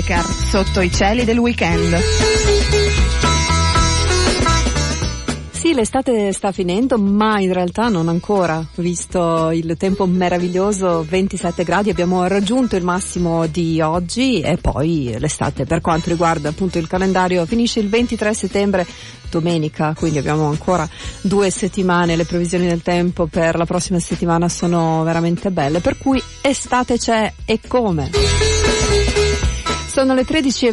Becker, Sotto i cieli del weekend. Sì, l'estate sta finendo, ma in realtà non ancora, visto il tempo meraviglioso, 27 gradi, abbiamo raggiunto il massimo di oggi e poi l'estate, per quanto riguarda appunto il calendario, finisce il 23 settembre, domenica, quindi abbiamo ancora 2 settimane, le previsioni del tempo per la prossima settimana sono veramente belle, per cui estate c'è e come. Sono le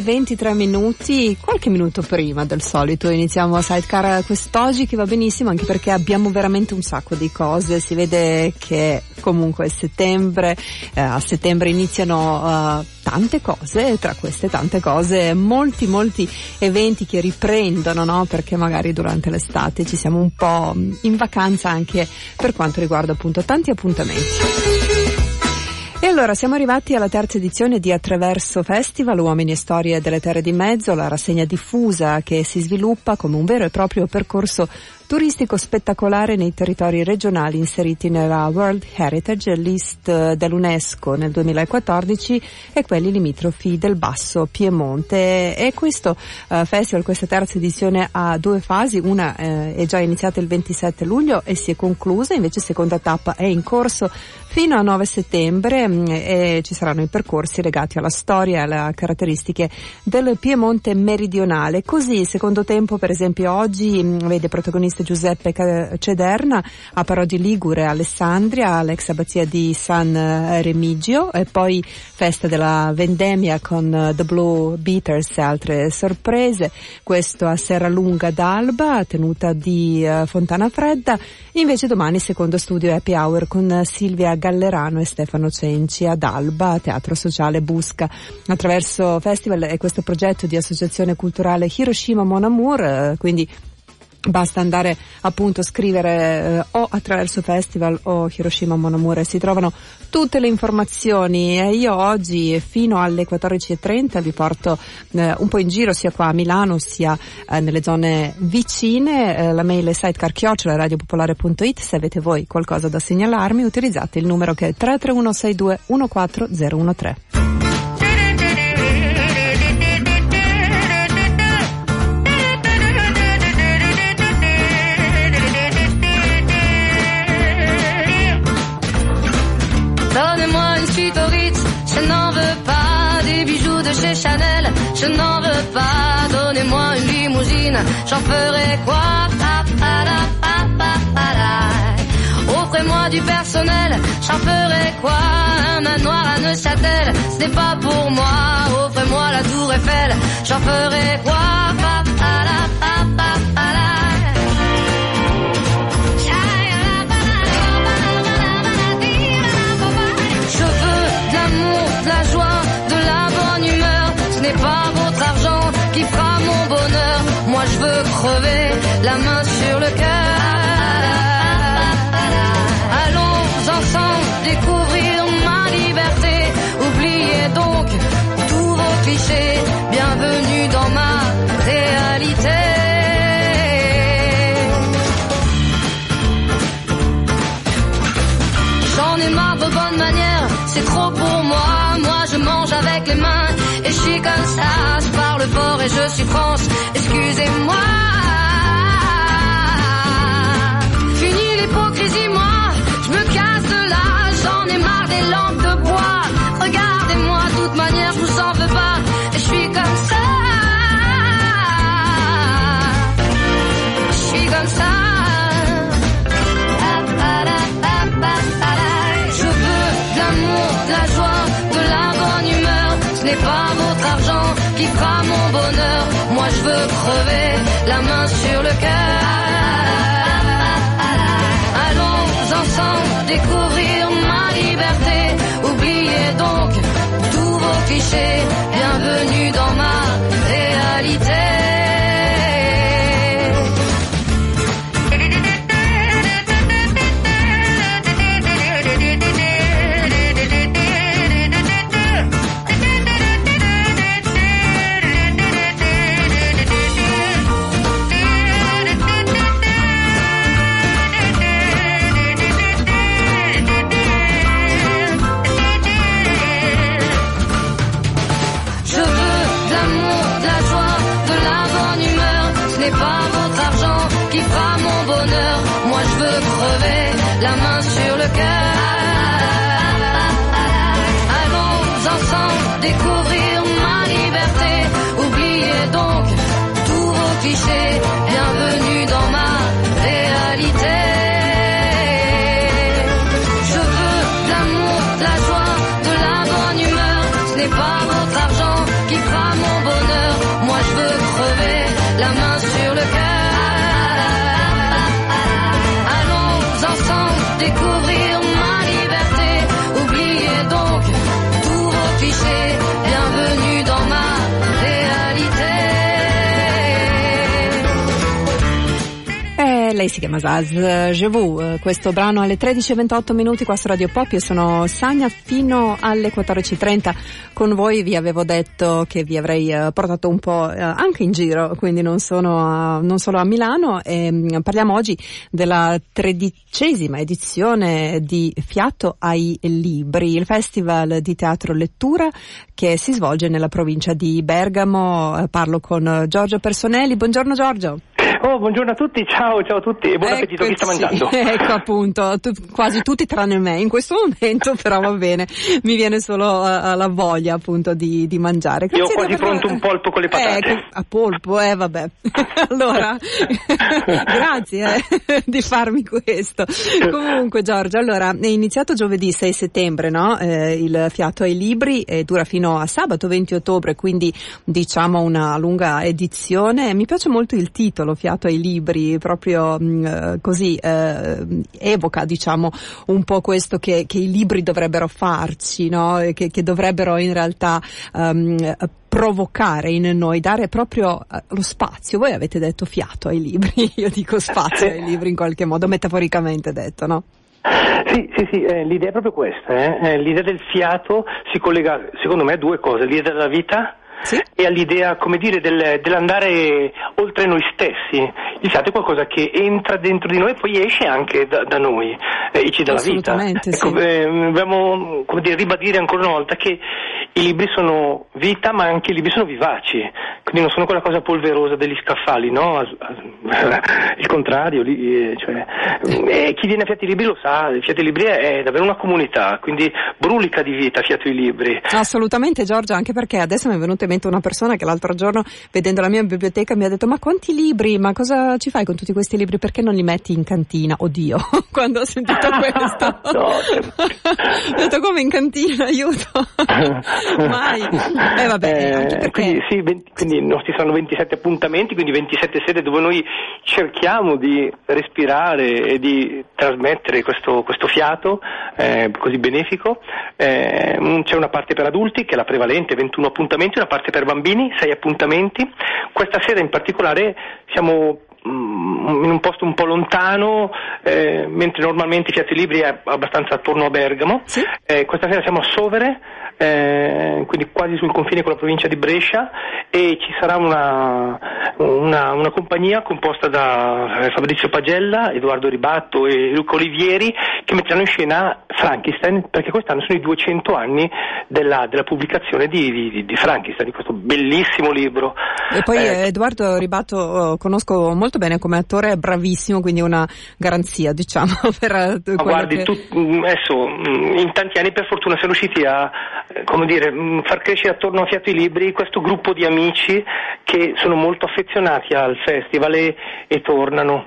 13:23, qualche minuto prima del solito iniziamo a Sidecar quest'oggi, che va benissimo anche perché abbiamo veramente un sacco di cose, si vede che comunque è settembre, a settembre iniziano tante cose, tra queste tante cose molti eventi che riprendono, no? Perché magari durante l'estate ci siamo un po' in vacanza anche per quanto riguarda appunto tanti appuntamenti. E allora siamo arrivati alla terza edizione di Attraverso Festival, Uomini e Storie delle Terre di Mezzo, la rassegna diffusa che si sviluppa come un vero e proprio percorso turistico spettacolare nei territori regionali inseriti nella World Heritage List dell'UNESCO nel 2014 e quelli limitrofi del Basso Piemonte. E questo festival, questa terza edizione, ha 2 fasi, una è già iniziata il 27 luglio e si è conclusa, invece seconda tappa è in corso fino a 9 settembre e ci saranno i percorsi legati alla storia e alle caratteristiche del Piemonte meridionale. Così il secondo tempo, per esempio, oggi vede protagonista Giuseppe Cederna a Parodi Ligure, Alessandria, all'ex abbazia di San Remigio, e poi festa della vendemmia con The Blue Beaters e altre sorprese, questo a Serralunga d'Alba, tenuta di Fontana Fredda. Invece domani secondo studio Happy Hour con Silvia Gallerano e Stefano Cenci ad Alba, Teatro Sociale Busca. Attraverso Festival è questo progetto di associazione culturale Hiroshima Mon Amour, quindi basta andare appunto a scrivere o Attraverso Festival o Hiroshima Mon Amour, si trovano tutte le informazioni. E io oggi fino alle 14:30 vi porto un po' in giro sia qua a Milano sia nelle zone vicine. La mail è sidecar@radiopopolare.it. Se avete voi qualcosa da segnalarmi utilizzate il numero che è 331 62 14013. Donnez-moi une suite au Ritz, je n'en veux pas. Des bijoux de chez Chanel, je n'en veux pas. Donnez-moi une limousine, j'en ferai quoi? Offrez-moi du personnel, j'en ferai quoi? Un manoir à Neuchâtel, ce n'est pas pour moi. Offrez-moi la tour Eiffel, j'en ferai quoi? Pas votre argent qui fera mon bonheur. Moi je veux crever la main sur le cœur. Allons ensemble découvrir ma liberté. Oubliez donc tous vos clichés. Bienvenue dans ma réalité. J'en ai marre de bonnes manières, c'est trop pour moi. Moi je mange avec les mains. Et je suis comme ça, je parle fort et je suis France, excusez-moi. Fini l'hypocrisie, moi, je me casse de là, j'en ai marre des lampes de bois. Regardez-moi, de toute manière, je vous en veux pas, et je suis comme ça. Je suis comme ça. Je veux de l'amour, de la joie, de la bonne humeur. Ce n'est pas votre argent qui fera mon bonheur. Moi je veux crever la main sur le cœur. Allons ensemble découvrir ma liberté. Oubliez donc tous vos clichés. Bienvenue dans ma réalité. si chiama Zaz Je Vous, questo brano alle 13:28 qua su Radio Pop. Io sono Sania fino alle 14:30 con voi. Vi avevo detto che vi avrei portato un po' anche in giro, quindi non solo a Milano, e parliamo oggi della 13ª edizione di Fiato ai Libri, il festival di teatro lettura che si svolge nella provincia di Bergamo. Parlo con Giorgio Personelli. Buongiorno Giorgio. Oh, buongiorno a tutti, ciao a tutti e buon appetito, chi sta mangiando? Ecco appunto, quasi tutti tranne me in questo momento, però va bene, mi viene solo la voglia appunto di mangiare. Io ho quasi pronto un polpo con le patate. A polpo, vabbè. Allora, grazie di farmi questo. Comunque Giorgio, allora, è iniziato giovedì 6 settembre, no? Il Fiato ai Libri dura fino a sabato 20 ottobre, quindi diciamo una lunga edizione. Mi piace molto il titolo, Fiato ai Libri, proprio così evoca, diciamo, un po' questo che i libri dovrebbero farci, no? Che dovrebbero in realtà provocare in noi, dare proprio lo spazio. Voi avete detto fiato ai libri, io dico spazio ai libri in qualche modo, metaforicamente detto, no? Sì, l'idea è proprio questa, l'idea del fiato si collega, secondo me, a due cose: l'idea della vita, sì, e all'idea, come dire, dell'andare oltre noi stessi. Il fiato è qualcosa che entra dentro di noi e poi esce anche da noi, esce dalla vita. Sì. Ecco, dobbiamo, come dire, ribadire ancora una volta che i libri sono vita, ma anche i libri sono vivaci, quindi non sono quella cosa polverosa degli scaffali, no? Il contrario, cioè, chi viene a Fiato ai Libri lo sa, il Fiato ai Libri è davvero una comunità, quindi brulica di vita Fiato ai Libri. Assolutamente Giorgia, anche perché adesso mi è venuta in mente una persona che l'altro giorno, vedendo la mia biblioteca, mi ha detto: ma quanti libri, ma cosa ci fai con tutti questi libri, perché non li metti in cantina? Oddio, quando ho sentito questo ho detto: come in cantina, aiuto. Mai. Vabbè, anche perché... quindi i nostri saranno 27 appuntamenti, quindi 27 sedi dove noi cerchiamo di respirare e di trasmettere questo fiato così benefico. C'è una parte per adulti che è la prevalente, 21 appuntamenti, una parte per bambini, 6 appuntamenti. Questa sera in particolare siamo in un posto un po' lontano, mentre normalmente Fiato ai Libri è abbastanza attorno a Bergamo. Sì. Questa sera siamo a Sovere, quindi quasi sul confine con la provincia di Brescia, e ci sarà una compagnia composta da Fabrizio Pagella, Edoardo Ribatto e Luca Olivieri, che metteranno in scena Frankenstein, perché quest'anno sono i 200 anni della pubblicazione di Frankenstein, di questo bellissimo libro. E poi Edoardo Ribatto conosco molto bene come attore, è bravissimo, quindi una garanzia, diciamo, per guardi, adesso in tanti anni per fortuna siamo riusciti a, come dire, far crescere attorno a Fiato ai Libri questo gruppo di amici che sono molto affezionati al festival e tornano.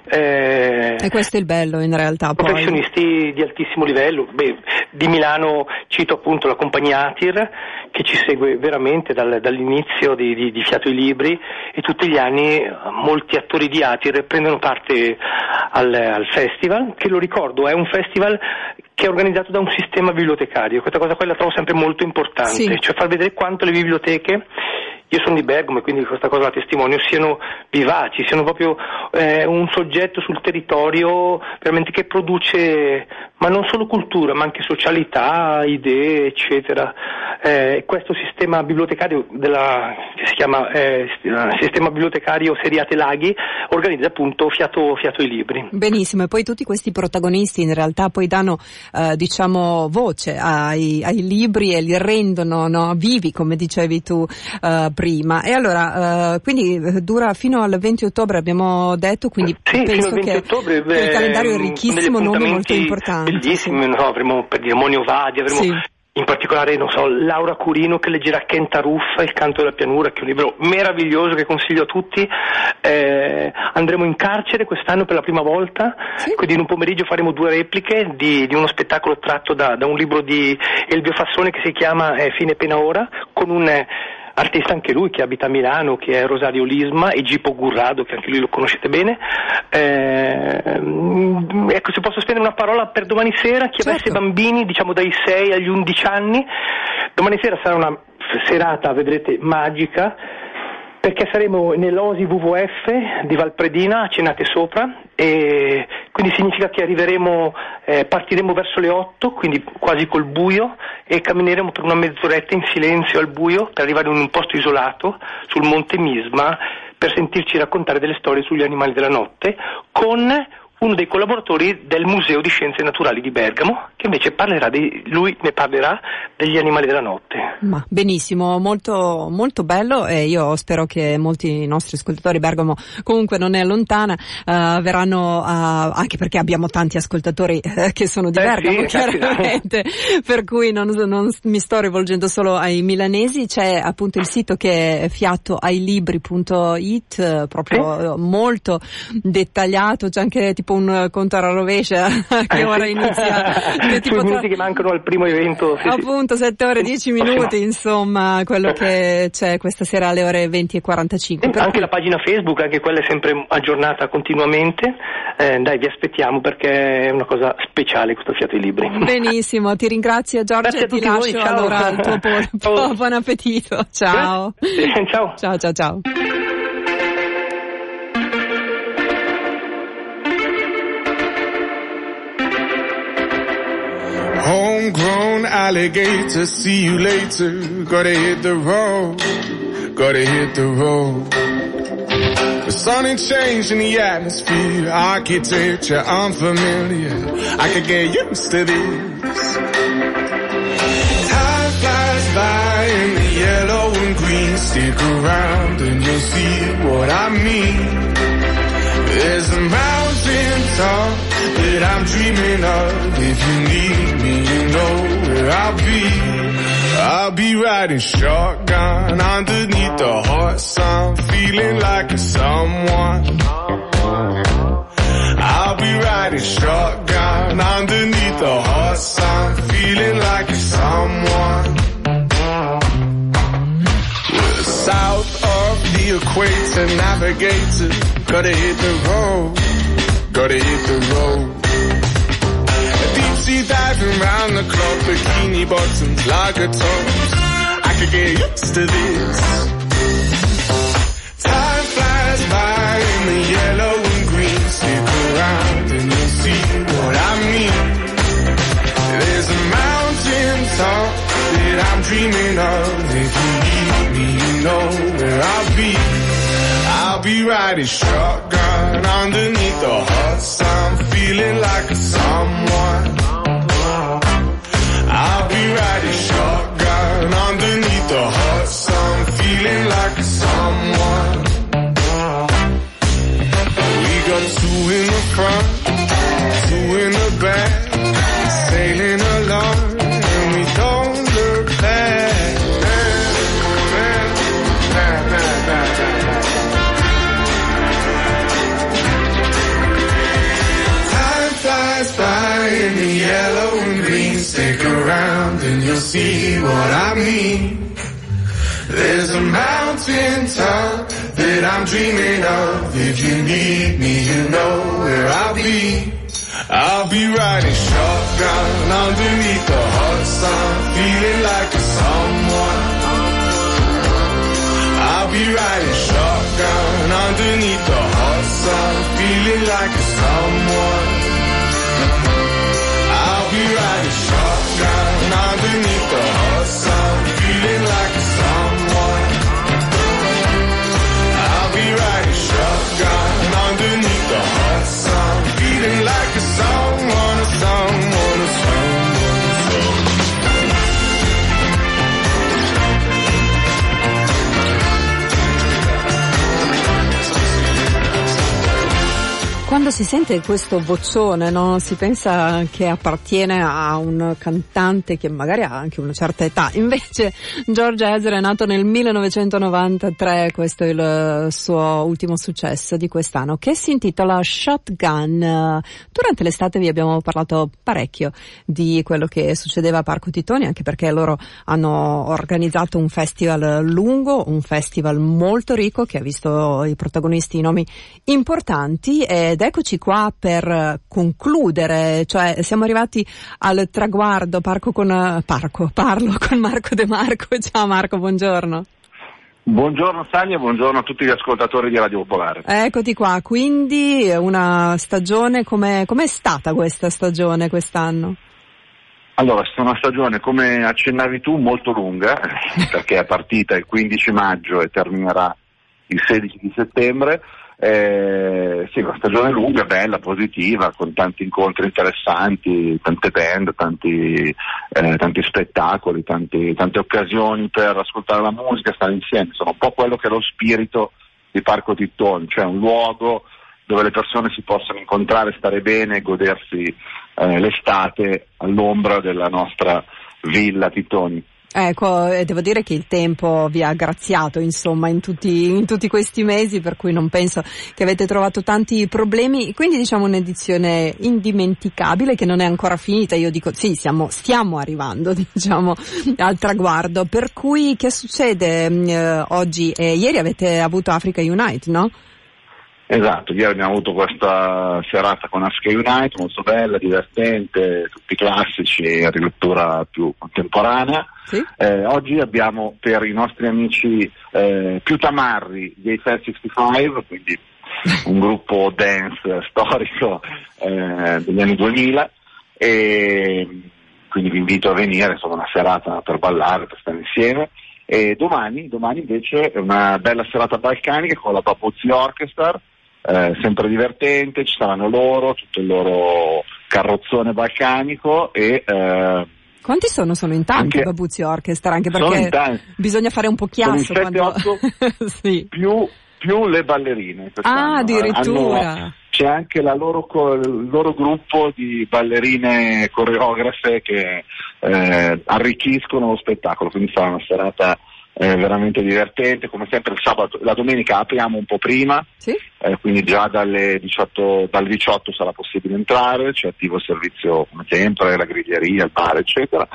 E questo è il bello in realtà. Professionisti di altissimo livello. Di Milano cito appunto la compagnia Atir, che ci segue veramente dall'inizio di Fiato ai Libri, e tutti gli anni molti attori di Atir prendono parte al festival, che, lo ricordo, è un festival che è organizzato da un sistema bibliotecario. Questa cosa qua la trovo sempre molto importante, sì, cioè far vedere quanto le biblioteche, io sono di Bergamo e quindi questa cosa la testimonio, siano vivaci, siano proprio un soggetto sul territorio veramente che produce, ma non solo cultura, ma anche socialità, idee, eccetera. Questo sistema bibliotecario che si chiama Sistema Bibliotecario Seriate Laghi organizza appunto Fiato ai Libri. Benissimo, e poi tutti questi protagonisti in realtà poi danno diciamo voce ai libri e li rendono, no, vivi, come dicevi tu prima. E allora quindi dura fino al 20 ottobre abbiamo detto, quindi sì, penso fino al 20 ottobre, il calendario è ricchissimo, nomi molto importanti. Bellissimi, sì. No, avremo, per dire, Monio Vadi, avremo, sì, in particolare, non so, Laura Curino che leggerà Kenta Ruffa, Il canto della pianura, che è un libro meraviglioso che consiglio a tutti. Andremo in carcere quest'anno per la prima volta, sì, quindi in un pomeriggio faremo 2 repliche di uno spettacolo tratto da un libro di Elbio Fassone che si chiama Fine pena ora, con un artista anche lui che abita a Milano, che è Rosario Lisma, e Gipo Gurrado, che anche lui lo conoscete bene. Ecco, se posso spendere una parola per domani sera, chi avesse bambini, diciamo dai 6 agli 11 anni, domani sera sarà una serata, vedrete, magica, perché saremo nell'Osi WWF di Valpredina a Cenate Sopra, e quindi significa che partiremo verso le 8, quindi quasi col buio, e cammineremo per una mezz'oretta in silenzio al buio per arrivare in un posto isolato sul Monte Misma per sentirci raccontare delle storie sugli animali della notte con uno dei collaboratori del Museo di Scienze Naturali di Bergamo, che invece lui ne parlerà degli animali della notte. Ma benissimo, molto, molto bello, e io spero che molti nostri ascoltatori, Bergamo comunque non è lontana, verranno anche perché abbiamo tanti ascoltatori che sono di Bergamo, sì, chiaramente, per cui non mi sto rivolgendo solo ai milanesi. C'è appunto il sito che è fiatoailibri.it, proprio molto dettagliato, c'è anche tipo un conto alla rovescia che ora inizia tipo minuti che mancano al primo evento, appunto 7 ore 10 minuti, insomma quello che c'è questa sera alle ore 20:45. Anche la pagina Facebook, anche quella è sempre aggiornata continuamente. Dai, vi aspettiamo perché è una cosa speciale questo Fiato ai Libri. Benissimo, ti ringrazio Giorgio e ti lascio allora al tuo polpo. Buon appetito, ciao. Ciao. Ciao. Homegrown alligator, see you later. Gotta hit the road. The sun ain't changing the atmosphere. Architecture unfamiliar. I could get used to this. Time flies by in the yellow and green. Stick around and you'll see what I mean. There's a mountain top that I'm dreaming of. If you need me, you know where I'll be. I'll be riding shotgun underneath the hot sun, feeling like a someone. I'll be riding shotgun underneath the hot sun, feeling like a someone. We're south of the equator, navigator. Gotta hit the road. Deep sea diving round the clock, bikini bottoms, lager tops. I could get used to this. Time flies by in the yellow and green. Stick around and you'll see what I mean. There's a mountain top that I'm dreaming of. If you need me, you know where I'll be. I'll be riding shotgun underneath the hot sun, feeling like a someone. I'll be riding shotgun underneath the hot sun, feeling like a someone. We got 2 in the front, 2 in the back, sailing along, and we don't look back. By in the yellow and green, stick around and you'll see what I mean. There's a mountain top that I'm dreaming of. If you need me, you know where I'll be. I'll be riding shotgun underneath the hot sun, feeling like a someone. I'll be riding shotgun underneath the hot sun, feeling like a someone. I'll be riding shotgun underneath the hot sun, feeling like a someone. I'll be riding shotgun underneath the hot sun, feeling like a someone, a someone, a someone. Quando si sente questo vocione, no? Si pensa che appartiene a un cantante che magari ha anche una certa età. Invece George Ezra è nato nel 1993, questo è il suo ultimo successo di quest'anno, che si intitola Shotgun. Durante l'estate vi abbiamo parlato parecchio di quello che succedeva a Parco Titoni, anche perché loro hanno organizzato un festival lungo, un festival molto ricco che ha visto i protagonisti, i nomi importanti, ed eccoci qua per concludere, cioè siamo arrivati al traguardo. Parlo con Marco De Marco. Ciao Marco, buongiorno. Buongiorno Sania, buongiorno a tutti gli ascoltatori di Radio Popolare. Eccoti qua, quindi una stagione, com'è stata questa stagione quest'anno? Allora, è stata una stagione, come accennavi tu, molto lunga, perché è partita il 15 maggio e terminerà il 16 di settembre. Sì, una stagione lunga, bella, positiva, con tanti incontri interessanti, tante band, tanti spettacoli, tante occasioni per ascoltare la musica, stare insieme. Insomma, un po' quello che è lo spirito di Parco Tittoni, cioè un luogo dove le persone si possono incontrare, stare bene e godersi l'estate all'ombra della nostra villa Tittoni. Ecco, devo dire che il tempo vi ha graziato, insomma, in tutti questi mesi, per cui non penso che avete trovato tanti problemi, quindi diciamo un'edizione indimenticabile che non è ancora finita. Io dico sì, stiamo arrivando, diciamo, al traguardo, per cui che succede oggi e ieri avete avuto Africa Unite, no? Esatto, ieri abbiamo avuto questa serata con Africa Unite, molto bella, divertente, tutti classici, addirittura più contemporanea. Sì? Oggi abbiamo per i nostri amici più tamarri gli A65, quindi un gruppo dance storico degli anni 2000, e quindi vi invito a venire, insomma, una serata per ballare, per stare insieme. E domani invece è una bella serata balcanica con la Babuzzi Orchestra, sempre divertente, ci saranno loro, tutto il loro carrozzone balcanico e quanti sono? Sono in tanti Babuzzi Orchestra, anche perché bisogna fare un po' chiasso quando sì. più le ballerine. Addirittura. C'è anche il loro gruppo di ballerine coreografe che arricchiscono lo spettacolo, quindi sarà una serata veramente divertente. Come sempre il sabato, la domenica apriamo un po' prima, sì? Quindi già dal 18 sarà possibile entrare, c'è attivo il servizio come sempre, la griglieria, il bar, eccetera.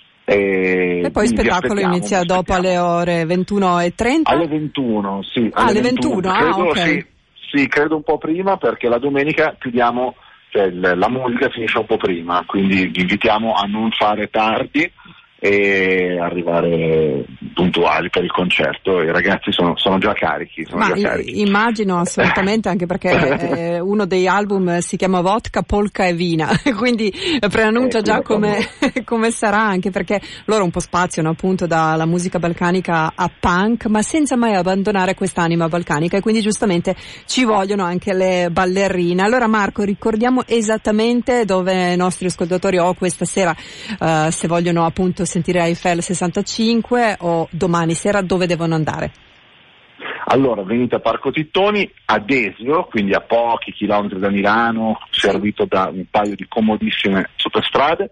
E poi il spettacolo inizia dopo alle ore 21:30? Alle 21, sì. Alle 21, credo, ok. Sì, credo un po' prima, perché la domenica chiudiamo, cioè la musica finisce un po' prima, quindi vi invitiamo a non fare tardi e arrivare puntuali per il concerto. I ragazzi sono già carichi. Immagino assolutamente, anche perché uno dei album si chiama Vodka, Polka e Vina, quindi preannuncia già come sarà, anche perché loro un po' spaziano appunto dalla musica balcanica a punk, ma senza mai abbandonare quest'anima balcanica, e quindi giustamente ci vogliono anche le ballerine. Allora Marco, ricordiamo esattamente dove i nostri ascoltatori questa sera, se vogliono appunto sentire Eiffel 65, o domani sera dove devono andare? Allora, venite a Parco Tittoni, a Desio, quindi a pochi chilometri da Milano, servito da un paio di comodissime sottostrade,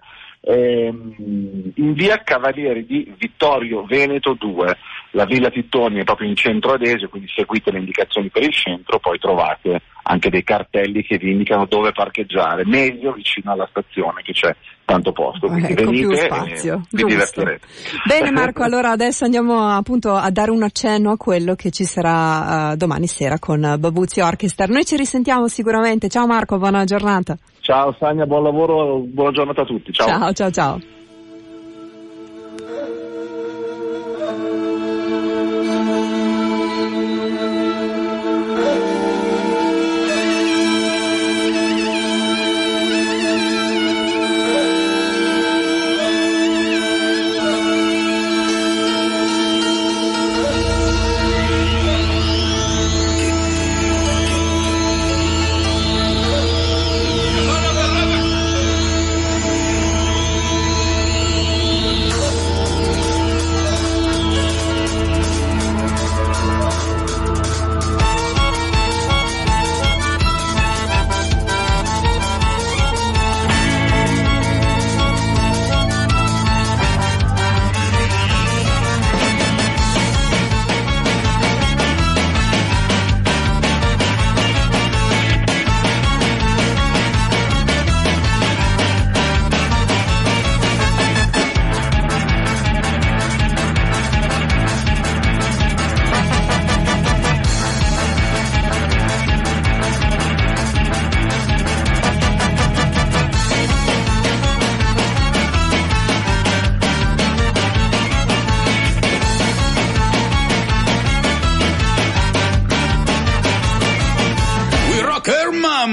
in via Cavalieri di Vittorio Veneto 2. La Villa Tittoni è proprio in centro a Desio, quindi seguite le indicazioni per il centro, poi trovate anche dei cartelli che vi indicano dove parcheggiare, meglio vicino alla stazione, che c'è tanto posto, quindi venite più spazio. E vi divertirete. Bene Marco, allora adesso andiamo appunto a dare un accenno a quello che ci sarà domani sera con Babuzzi Orchestra. Noi ci risentiamo sicuramente. Ciao Marco, buona giornata. Ciao Sania, buon lavoro, buona giornata a tutti. Ciao. Ciao.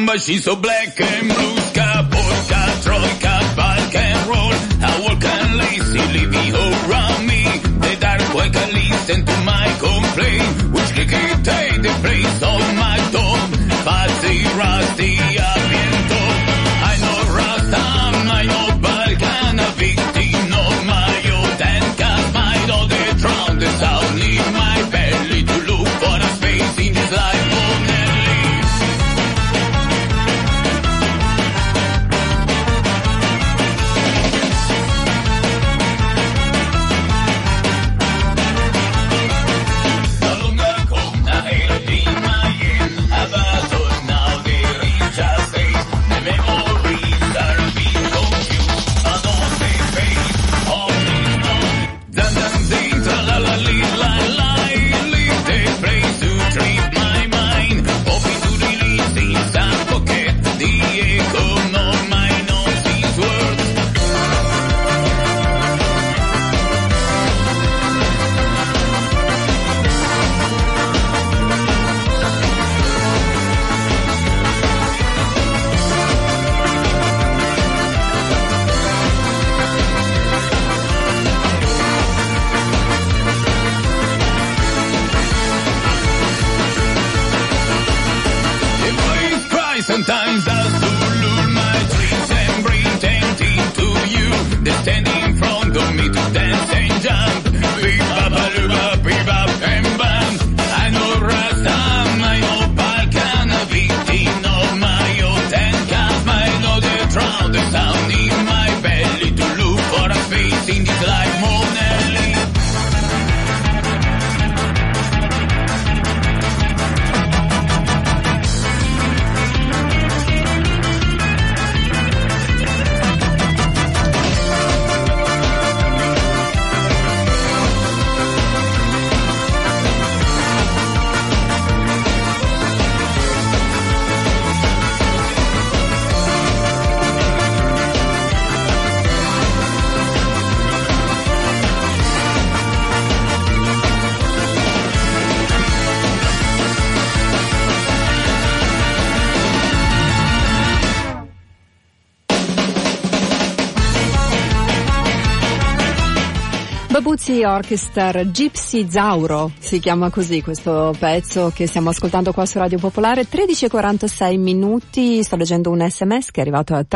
but she's so black and blue. Ska, polka, troika, Balkan roll. I walk and lazy, living around me. The dark boy can listen to my complaint. Which can take the place of my dog. Fuzzy, rusty, abiento. I know Rasta, I know Balkan, a victim of my old and cast my know the drown, the sound in my belly to look for a space in this life. Sometimes I still lose my dreams and bring tempting to you. They stand in front of me to dance and jump. Bip-bop-a-loo-bop, bip-bop and bam. I know Rasta, I know Balkan, a victim of my old and cast. I know the drown, the sound in my belly to look for a space in this life more nearly. Babuzzi Orchestra, Gypsy Zauro si chiama così questo pezzo che stiamo ascoltando qua su Radio Popolare. 13:46 minuti, sto leggendo un sms che è arrivato a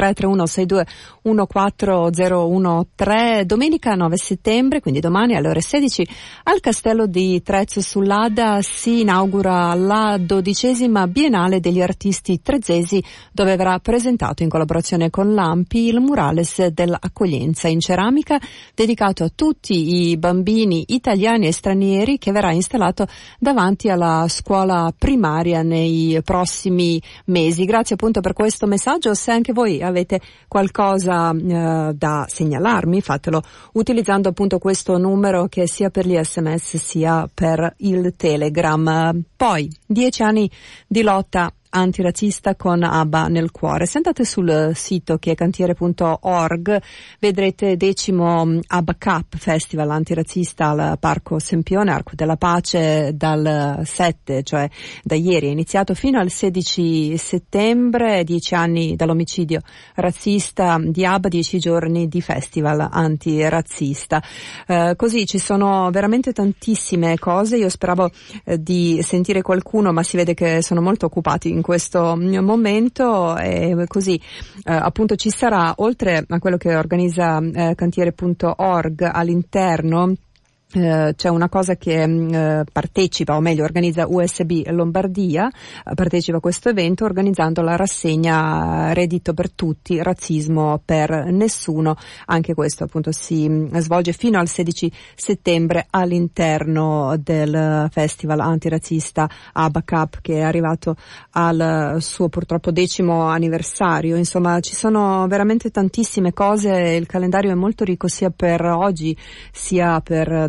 331-62-14013. Domenica 9 settembre, quindi domani alle ore 16, al Castello di Trezzo sull'Adda si inaugura la 12ª Biennale degli Artisti Trezzesi, dove verrà presentato in collaborazione con l'ANPI il murales dell'accoglienza in ceramica dedicato a tutti i bambini italiani e stranieri, che verrà installato davanti alla scuola primaria nei prossimi mesi. Grazie appunto per questo messaggio. Se anche voi avete qualcosa da segnalarmi, fatelo utilizzando appunto questo numero, che è sia per gli sms sia per il Telegram. Poi 10 anni di lotta antirazzista con ABBA nel cuore. Se andate sul sito che è cantiere.org vedrete 10° ABBA Cup Festival antirazzista al Parco Sempione, Arco della Pace, dal 7, cioè da ieri è iniziato, fino al 16 settembre, 10 anni dall'omicidio razzista di ABBA, 10 giorni di festival antirazzista. Così ci sono veramente tantissime cose. Io speravo di sentire qualcuno, ma si vede che sono molto occupati in questo momento, e così appunto ci sarà, oltre a quello che organizza cantiere.org all'interno, c'è una cosa che partecipa, o meglio organizza USB Lombardia, partecipa a questo evento organizzando la rassegna Reddito per tutti, razzismo per nessuno. Anche questo appunto si svolge fino al 16 settembre all'interno del festival antirazzista ABBA Cup, che è arrivato al suo purtroppo 10° anniversario. Insomma, ci sono veramente tantissime cose, il calendario è molto ricco sia per oggi sia per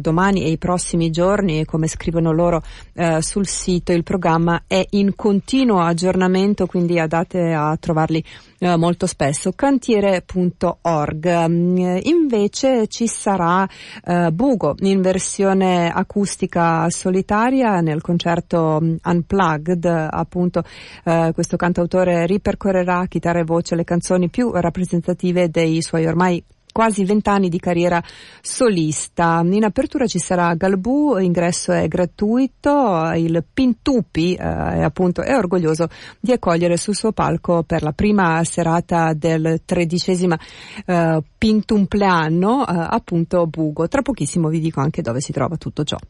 domani e i prossimi giorni, e come scrivono loro sul sito, il programma è in continuo aggiornamento, quindi andate a trovarli molto spesso. Cantiere.org. Invece ci sarà Bugo in versione acustica solitaria nel concerto Unplugged, appunto. Questo cantautore ripercorrerà chitarra e voce le canzoni più rappresentative dei suoi ormai quasi 20 anni di carriera solista. In apertura ci sarà Galbù, ingresso è gratuito, il Pintupi appunto è orgoglioso di accogliere sul suo palco per la prima serata del 13° Pintumpleanno appunto Bugo. Tra pochissimo vi dico anche dove si trova tutto ciò.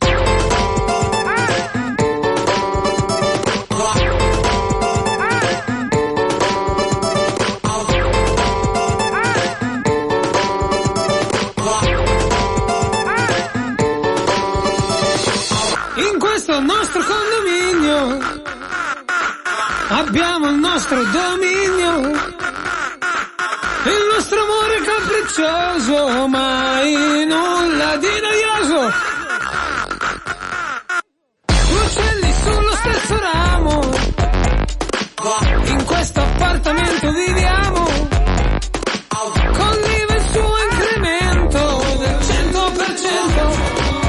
Nostro condominio, abbiamo il nostro dominio, il nostro amore capriccioso, mai nulla di noioso. Due uccelli sullo stesso ramo, in questo appartamento viviamo, con l'IVA il suo incremento del 100%.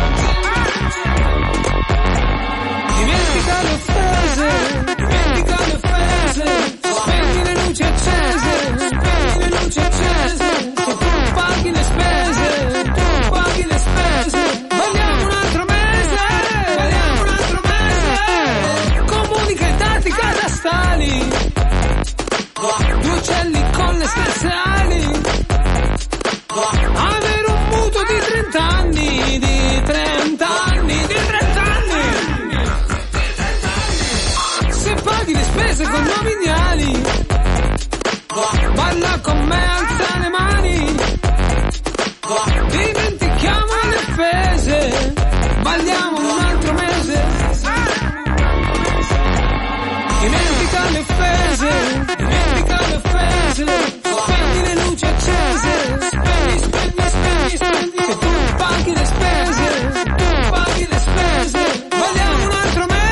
Dimentica le offese, spegni le luci accese, se tu paghi le spese, vogliamo un altro mese, comunica i dati catastali, due uccelli con le stesse ali, avere un mutuo di 30 anni, di 30 anni. Paghi le spese condominiali, balla con me, alza le mani, dimentichiamo le offese, balliamo un altro mese, dimentica le offese, spegni le luci accese, spegni, se tu paghi le spese, balliamo un altro mese.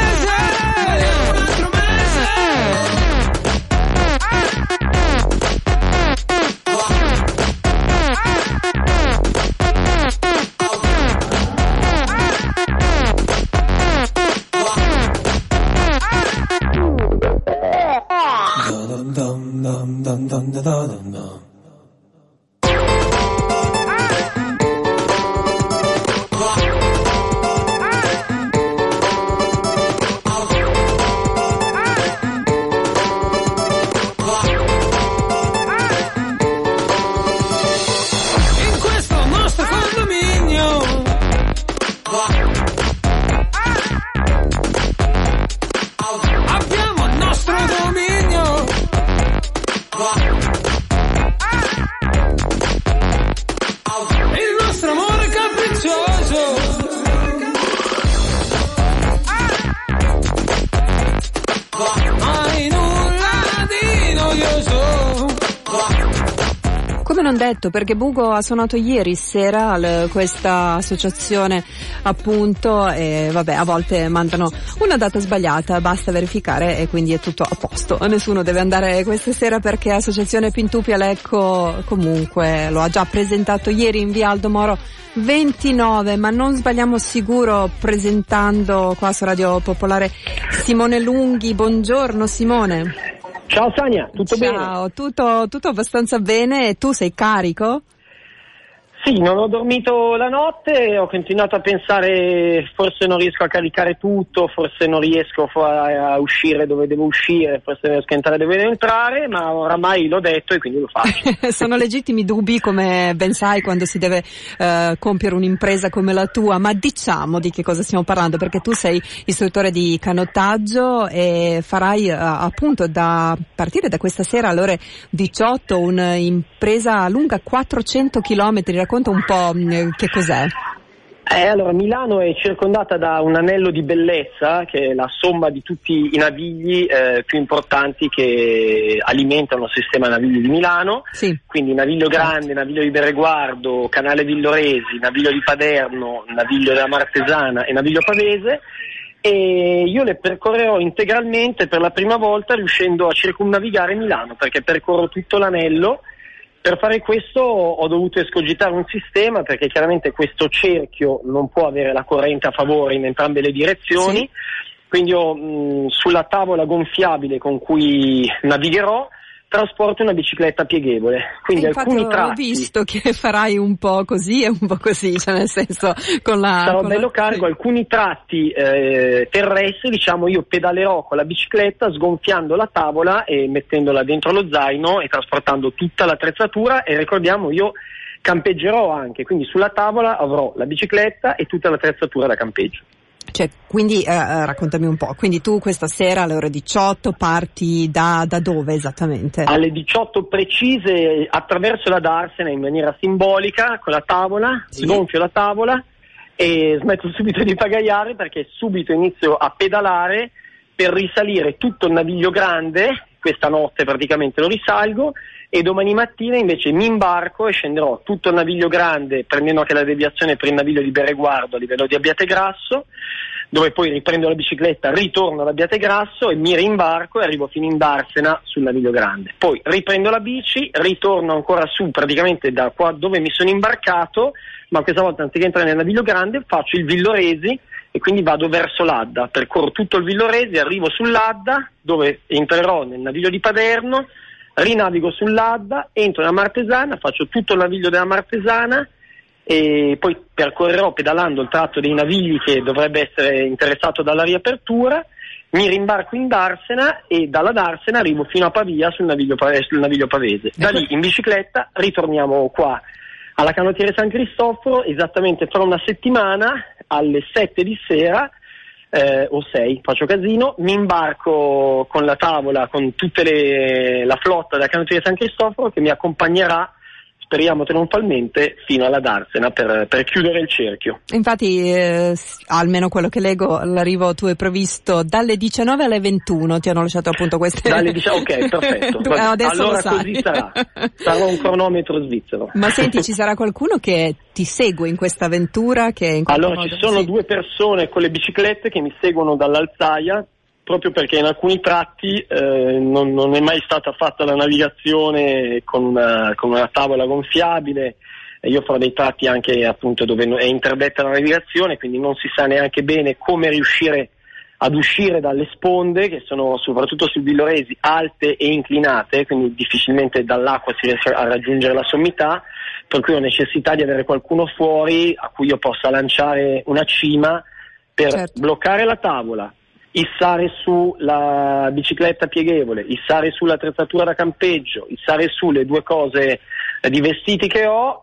Detto, perché Bugo ha suonato ieri sera questa associazione appunto, e vabbè, a volte mandano una data sbagliata, basta verificare e quindi è tutto a posto, nessuno deve andare questa sera perché Associazione Pintupi a Lecco comunque lo ha già presentato ieri in via Aldo Moro 29, ma non sbagliamo sicuro presentando qua su Radio Popolare Simone Lunghi. Buongiorno Simone. Ciao Sania, tutto bene? Ciao, tutto abbastanza bene, e tu sei carico? Sì, non ho dormito la notte, ho continuato a pensare forse non riesco a caricare tutto, forse non riesco a uscire dove devo uscire, forse non riesco a entrare dove devo entrare, ma oramai l'ho detto e quindi lo faccio. Sono legittimi dubbi, come ben sai, quando si deve compiere un'impresa come la tua, ma diciamo di che cosa stiamo parlando, perché tu sei istruttore di canottaggio e farai appunto da partire da questa sera alle ore 18 un'impresa lunga 400 chilometri. Racconta un po' che cos'è. Allora, Milano è circondata da un anello di bellezza che è la somma di tutti i navigli più importanti che alimentano il sistema navigli di Milano, sì. Quindi Naviglio Grande, Naviglio di Bereguardo, Canale Villoresi, Naviglio di Paderno, Naviglio della Martesana e Naviglio Pavese, e io le percorrerò integralmente per la prima volta riuscendo a circumnavigare Milano, perché percorro tutto l'anello. Per fare questo ho dovuto escogitare un sistema, perché chiaramente questo cerchio non può avere la corrente a favore in entrambe le direzioni, sì. Quindi io sulla tavola gonfiabile con cui navigherò trasporto una bicicletta pieghevole. Quindi alcuni tratti, ho visto che farai un po' così e un po' così, cioè nel senso con la... Sarò bello carico, alcuni tratti terrestri, diciamo, io pedalerò con la bicicletta sgonfiando la tavola e mettendola dentro lo zaino e trasportando tutta l'attrezzatura, e ricordiamo io campeggerò anche, quindi sulla tavola avrò la bicicletta e tutta l'attrezzatura da campeggio. Cioè, quindi raccontami un po', quindi tu questa sera alle ore 18 parti da dove esattamente? Alle 18 precise, attraverso la Darsena in maniera simbolica con la tavola, sì. Sgonfio la tavola e smetto subito di pagaiare, perché subito inizio a pedalare per risalire tutto il Naviglio Grande. Questa notte praticamente lo risalgo e domani mattina invece mi imbarco e scenderò tutto il Naviglio Grande, prendendo anche la deviazione per il Naviglio di Bereguardo a livello di Abbiategrasso, dove poi riprendo la bicicletta, ritorno ad Abbiategrasso e mi rimbarco e arrivo fino in Darsena sul Naviglio Grande. Poi riprendo la bici, ritorno ancora su praticamente da qua dove mi sono imbarcato, ma questa volta anziché entrare nel Naviglio Grande faccio il Villoresi e quindi vado verso l'Adda, percorro tutto il Villoresi, arrivo sull'Adda dove entrerò nel Naviglio di Paderno, rinavigo sull'Adda, entro nella Martesana, faccio tutto il Naviglio della Martesana e poi percorrerò pedalando il tratto dei navigli che dovrebbe essere interessato dalla riapertura, mi rimbarco in Darsena e dalla Darsena arrivo fino a Pavia sul Naviglio Pavese. Da lì in bicicletta ritorniamo qua alla Canottiere San Cristoforo esattamente fra una settimana alle 7 di sera o 6, faccio casino, mi imbarco con la tavola, con tutte la flotta della Canottiere San Cristoforo che mi accompagnerà, speriamo trionfalmente, fino alla Darsena per chiudere il cerchio. Infatti, almeno quello che leggo, l'arrivo tu è previsto dalle 19 alle 21, ti hanno lasciato appunto queste... Ok, perfetto. Adesso allora lo sai. Così sarà un cronometro svizzero. Ma senti, ci sarà qualcuno che ti segue in questa avventura? Allora, ci sono due persone con le biciclette che mi seguono dall'Alzaia, proprio perché in alcuni tratti non è mai stata fatta la navigazione con una tavola gonfiabile. Io farò dei tratti anche appunto dove è interdetta la navigazione, quindi non si sa neanche bene come riuscire ad uscire dalle sponde, che sono soprattutto sul Villoresi alte e inclinate, quindi difficilmente dall'acqua si riesce a raggiungere la sommità, per cui ho necessità di avere qualcuno fuori a cui io possa lanciare una cima per bloccare la tavola, issare su la bicicletta pieghevole, issare su l'attrezzatura da campeggio, issare su le due cose di vestiti che ho,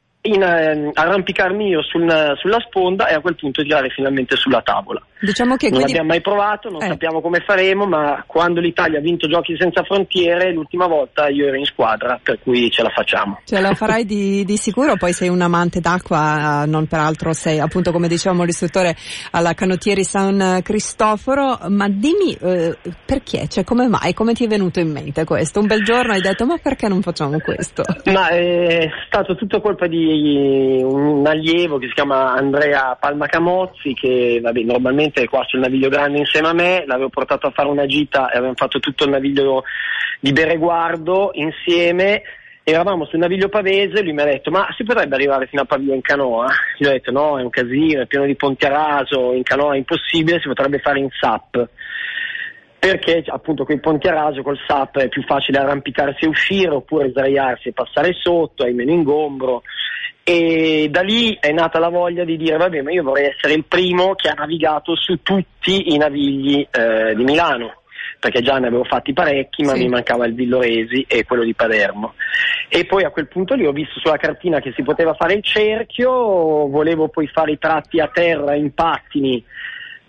arrampicarmi io sulla sponda e a quel punto tirare finalmente sulla tavola. Diciamo che non abbiamo mai provato, non sappiamo come faremo, ma quando l'Italia ha vinto Giochi senza frontiere l'ultima volta io ero in squadra, per cui ce la facciamo. Ce la farai di sicuro, poi sei un amante d'acqua, non peraltro sei appunto, come dicevamo, l'istruttore alla Canottieri San Cristoforo, ma dimmi perché, cioè come mai, come ti è venuto in mente questo? Un bel giorno hai detto ma perché non facciamo questo? Ma è stato tutto colpa di un allievo che si chiama Andrea Palma Camozzi, che normalmente è qua sul Naviglio Grande insieme a me, l'avevo portato a fare una gita e avevamo fatto tutto il Naviglio di Bereguardo insieme, eravamo sul Naviglio Pavese, lui mi ha detto ma si potrebbe arrivare fino a Pavia in canoa? Gli ho detto no, è un casino, è pieno di ponti a raso, in canoa è impossibile, si potrebbe fare in SUP, perché appunto con i ponti a raso col SUP è più facile arrampicarsi e uscire, oppure sdraiarsi e passare sotto, hai meno ingombro. E da lì è nata la voglia di dire vabbè, ma io vorrei essere il primo che ha navigato su tutti i navigli di Milano, perché già ne avevo fatti parecchi, ma mi mancava il Villoresi e quello di Paderno. E poi a quel punto lì ho visto sulla cartina che si poteva fare il cerchio, volevo poi fare i tratti a terra in pattini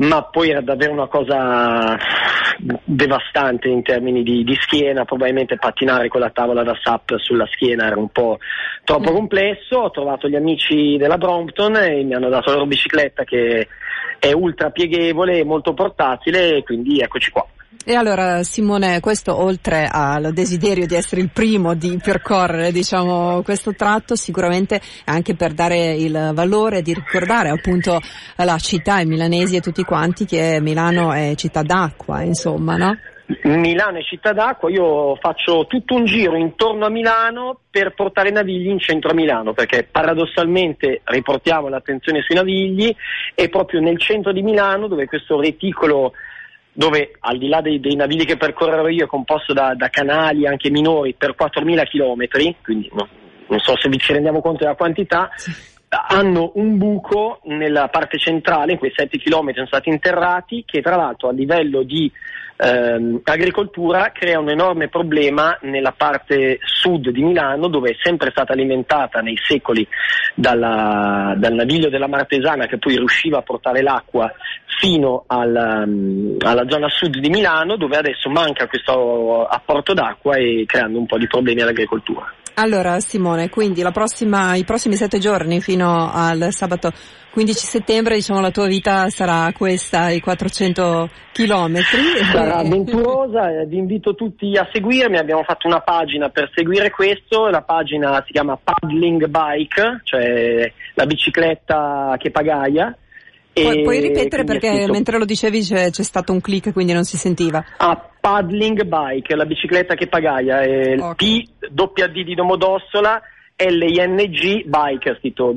ma poi era davvero una cosa devastante in termini di schiena. Probabilmente pattinare con la tavola da SUP sulla schiena era un po' troppo complesso. Ho trovato gli amici della Brompton e mi hanno dato la loro bicicletta, che è ultra pieghevole e molto portatile, e quindi eccoci qua. E allora Simone, questo oltre al desiderio di essere il primo di percorrere, diciamo, questo tratto, sicuramente anche per dare il valore di ricordare appunto la città, i milanesi e tutti quanti, che Milano è città d'acqua, insomma, no? Milano è città d'acqua. Io faccio tutto un giro intorno a Milano per portare i Navigli in centro a Milano, perché paradossalmente riportiamo l'attenzione sui Navigli, e proprio nel centro di Milano, dove questo reticolo, dove al di là dei Navigli che percorrerò io, è composto da canali anche minori per 4.000 chilometri, quindi non so se vi ci rendiamo conto della quantità, hanno un buco nella parte centrale, in quei 7 chilometri sono stati interrati, che tra l'altro a livello di agricoltura crea un enorme problema nella parte sud di Milano, dove è sempre stata alimentata nei secoli dal naviglio della Martesana, che poi riusciva a portare l'acqua fino alla zona sud di Milano, dove adesso manca questo apporto d'acqua, e creando un po' di problemi all'agricoltura. Allora Simone, quindi i prossimi 7 giorni fino al sabato 15 settembre, diciamo, la tua vita sarà questa, i 400 chilometri. Sarà avventurosa, vi invito tutti a seguirmi. Abbiamo fatto una pagina per seguire questo, la pagina si chiama Paddling Bike, cioè la bicicletta che pagaia. Puoi ripetere, perché mentre lo dicevi c'è stato un click, quindi non si sentiva. Paddling Bike, la bicicletta che pagaia, è okay. PWD di Domodossola, LING Bike, scritto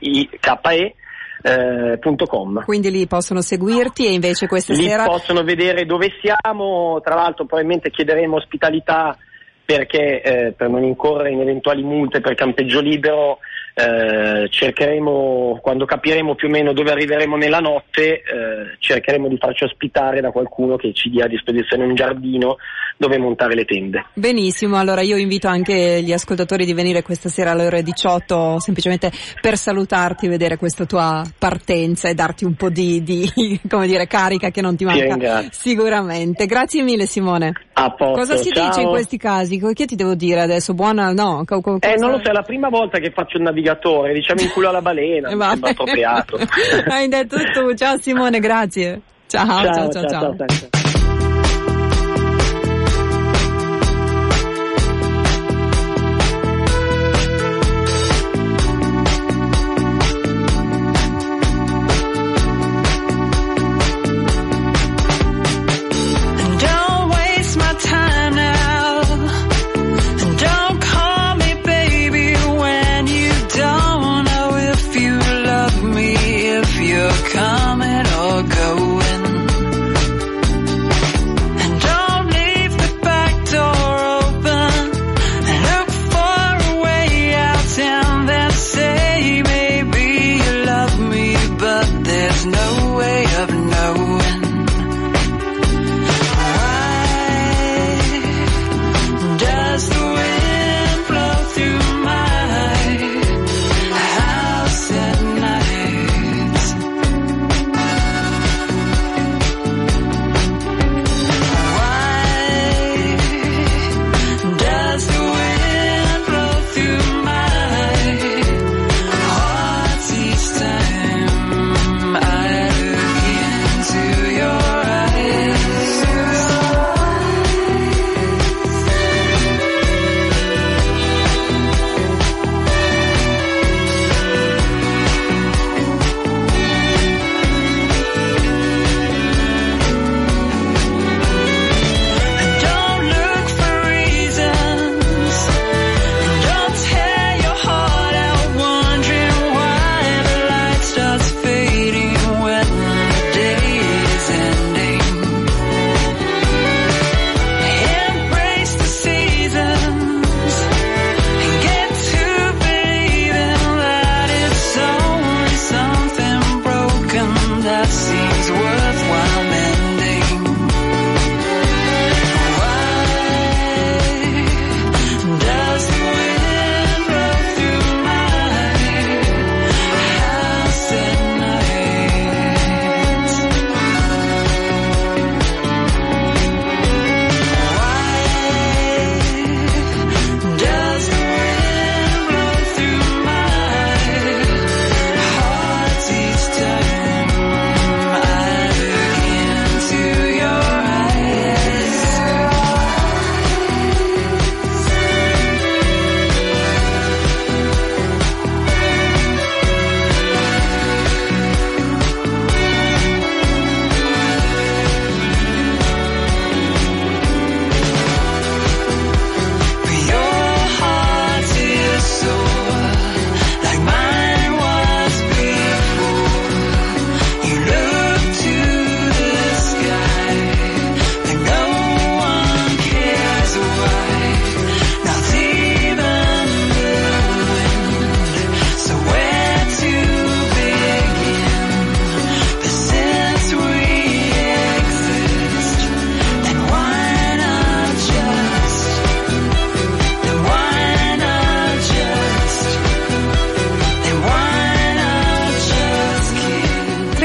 BIKE.com. Quindi lì possono seguirti, e invece questa sera lì possono vedere dove siamo. Tra l'altro probabilmente chiederemo ospitalità, perché per non incorrere in eventuali multe per campeggio libero, cercheremo, quando capiremo più o meno dove arriveremo nella notte, cercheremo di farci ospitare da qualcuno che ci dia a disposizione un giardino dove montare le tende. Benissimo, allora io invito anche gli ascoltatori di venire questa sera alle ore 18, semplicemente per salutarti, vedere questa tua partenza e darti un po' di come dire, carica che non ti manca sicuramente. Grazie mille Simone. A posto, cosa si dice in questi casi? Che ti devo dire adesso? Buona, no? Non lo so, è la prima volta che faccio il navigatore, diciamo in culo alla balena, mi sembra appropriato. Hai detto tu, ciao Simone, grazie. Ciao. Coming or going, and don't leave the back door open, and look for a way out, and then say maybe you love me, but there's no way of knowing. Why does the wind blow through my house at night? I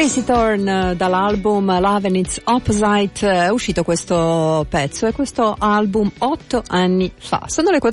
Tracy Thorn dall'album Love and Its Opposite, è uscito questo pezzo e questo album 8 anni fa. Sono le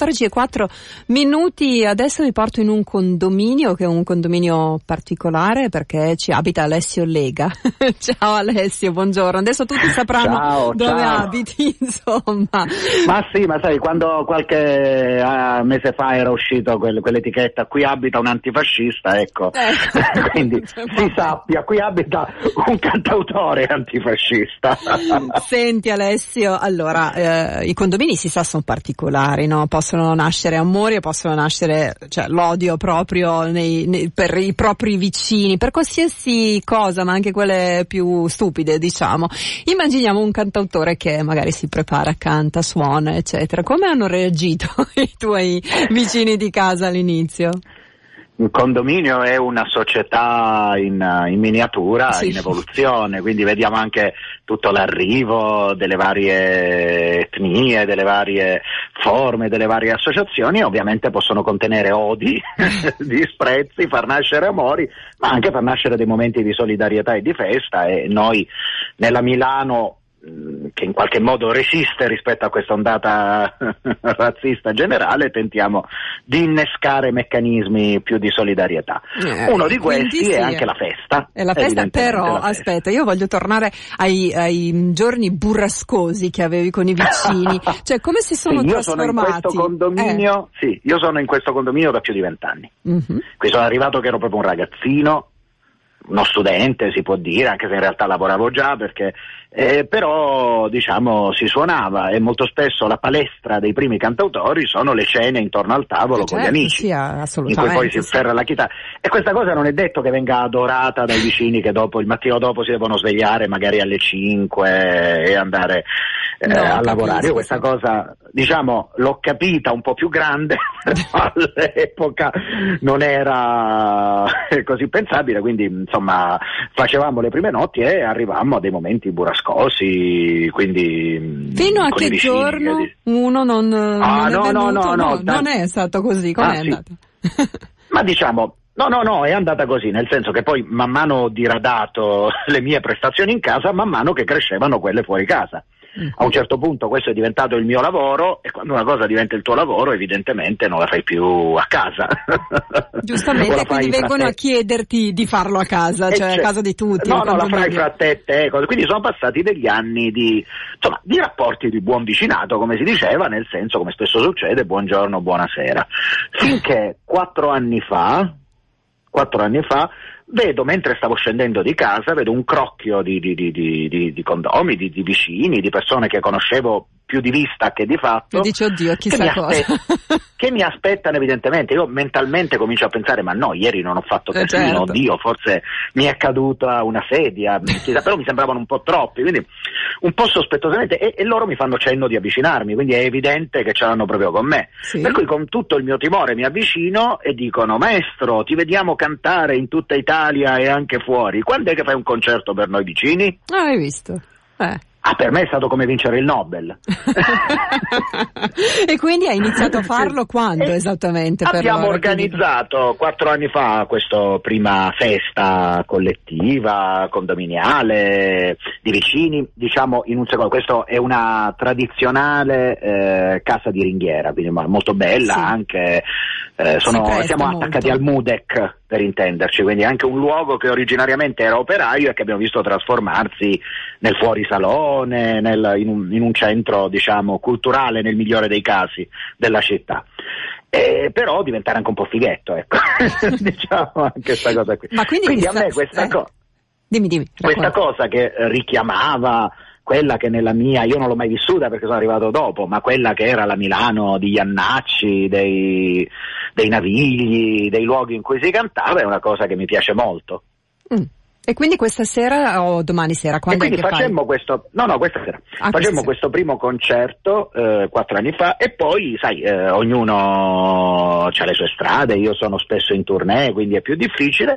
14:04, adesso vi porto in un condominio che è un condominio particolare perché ci abita Alessio Lega. Ciao Alessio, buongiorno. Adesso tutti sapranno dove abiti, insomma. Ma sì, ma sai, quando qualche mese fa era uscito quell'etichetta "qui abita un antifascista", ecco. Quindi si sappia, qui abita un cantautore antifascista. Senti Alessio, allora i condomini si sa sono particolari, no? Possono nascere amori e possono nascere, cioè, l'odio proprio per i propri vicini, per qualsiasi cosa, ma anche quelle più stupide, diciamo. Immaginiamo un cantautore che magari si prepara, canta, suona, eccetera. Come hanno reagito i tuoi vicini di casa all'inizio? Un condominio è una società in miniatura, sì, in evoluzione, quindi vediamo anche tutto l'arrivo delle varie etnie, delle varie forme, delle varie associazioni. Ovviamente possono contenere odi, disprezzi, far nascere amori, ma anche far nascere dei momenti di solidarietà e di festa, e noi nella Milano, che in qualche modo resiste rispetto a questa ondata razzista generale, tentiamo di innescare meccanismi più di solidarietà. Uno di questi è anche la festa. È la festa, però aspetta, io voglio tornare ai giorni burrascosi che avevi con i vicini, cioè come si sono trasformati? Io sono in questo condominio da più di 20 anni. Qui sono arrivato che ero proprio un ragazzino, uno studente si può dire, anche se in realtà lavoravo già, perché però diciamo si suonava, e molto spesso la palestra dei primi cantautori sono le cene intorno al tavolo con gli amici, sì, in cui poi si afferra la chitarra, e questa cosa non è detto che venga adorata dai vicini che dopo il mattino dopo si devono svegliare magari alle 5 e andare a lavorare. Io questa cosa, diciamo, l'ho capita un po' più grande, all'epoca non era così pensabile, quindi insomma facevamo le prime notti e arrivavamo a dei momenti burrascosi, quindi fino a che giorno uno non è stato così, com'è andato? Ma diciamo no, è andata così, nel senso che poi man mano ho diradato le mie prestazioni in casa, man mano che crescevano quelle fuori casa. A un certo punto questo è diventato il mio lavoro, e quando una cosa diventa il tuo lavoro evidentemente non la fai più a casa. Giustamente, quindi vengono a chiederti di farlo a casa, cioè a casa di tutti. No, la fai fra te, quindi sono passati degli anni di rapporti di buon vicinato, come si diceva, nel senso, come spesso succede, buongiorno, buonasera. Finché 4 anni fa, vedo, mentre stavo scendendo di casa, vedo un crocchio di condomi, di vicini, di persone che conoscevo più di vista che di fatto. E dici, oddio, chissà cosa. Che mi aspettano evidentemente. Io mentalmente comincio a pensare, ma no, ieri non ho fatto casino, certo. Oddio, forse mi è caduta una sedia, però mi sembravano un po' troppi, quindi un po' sospettosamente, e loro mi fanno cenno di avvicinarmi, quindi è evidente che ce l'hanno proprio con me. Sì. Per cui con tutto il mio timore mi avvicino e dicono: maestro, ti vediamo cantare in tutta Italia e anche fuori, quando è che fai un concerto per noi vicini? Hai visto? Per me è stato come vincere il Nobel. E quindi hai iniziato a farlo quando esattamente? Abbiamo organizzato 4 anni fa questa prima festa collettiva, condominiale, di vicini, diciamo in un secondo. Questo è una tradizionale casa di ringhiera, quindi molto bella, sì. Anche siamo attaccati al Mudec, per intenderci, quindi anche un luogo che originariamente era operaio e che abbiamo visto trasformarsi nel fuorisalone, in un centro, diciamo, culturale nel migliore dei casi della città. Però diventare anche un po' fighetto, ecco. Diciamo anche questa cosa qui. Ma quindi a me questa cosa, dimmi, questa cosa che richiamava quella che nella mia, io non l'ho mai vissuta perché sono arrivato dopo, ma quella che era la Milano di Jannacci, dei Navigli, dei luoghi in cui si cantava, è una cosa che mi piace molto. E quindi questa sera o domani sera? Quando e quindi facemmo questa sera. Facemmo questo primo concerto 4 anni fa, e poi sai, ognuno ha le sue strade, io sono spesso in tournée, quindi è più difficile.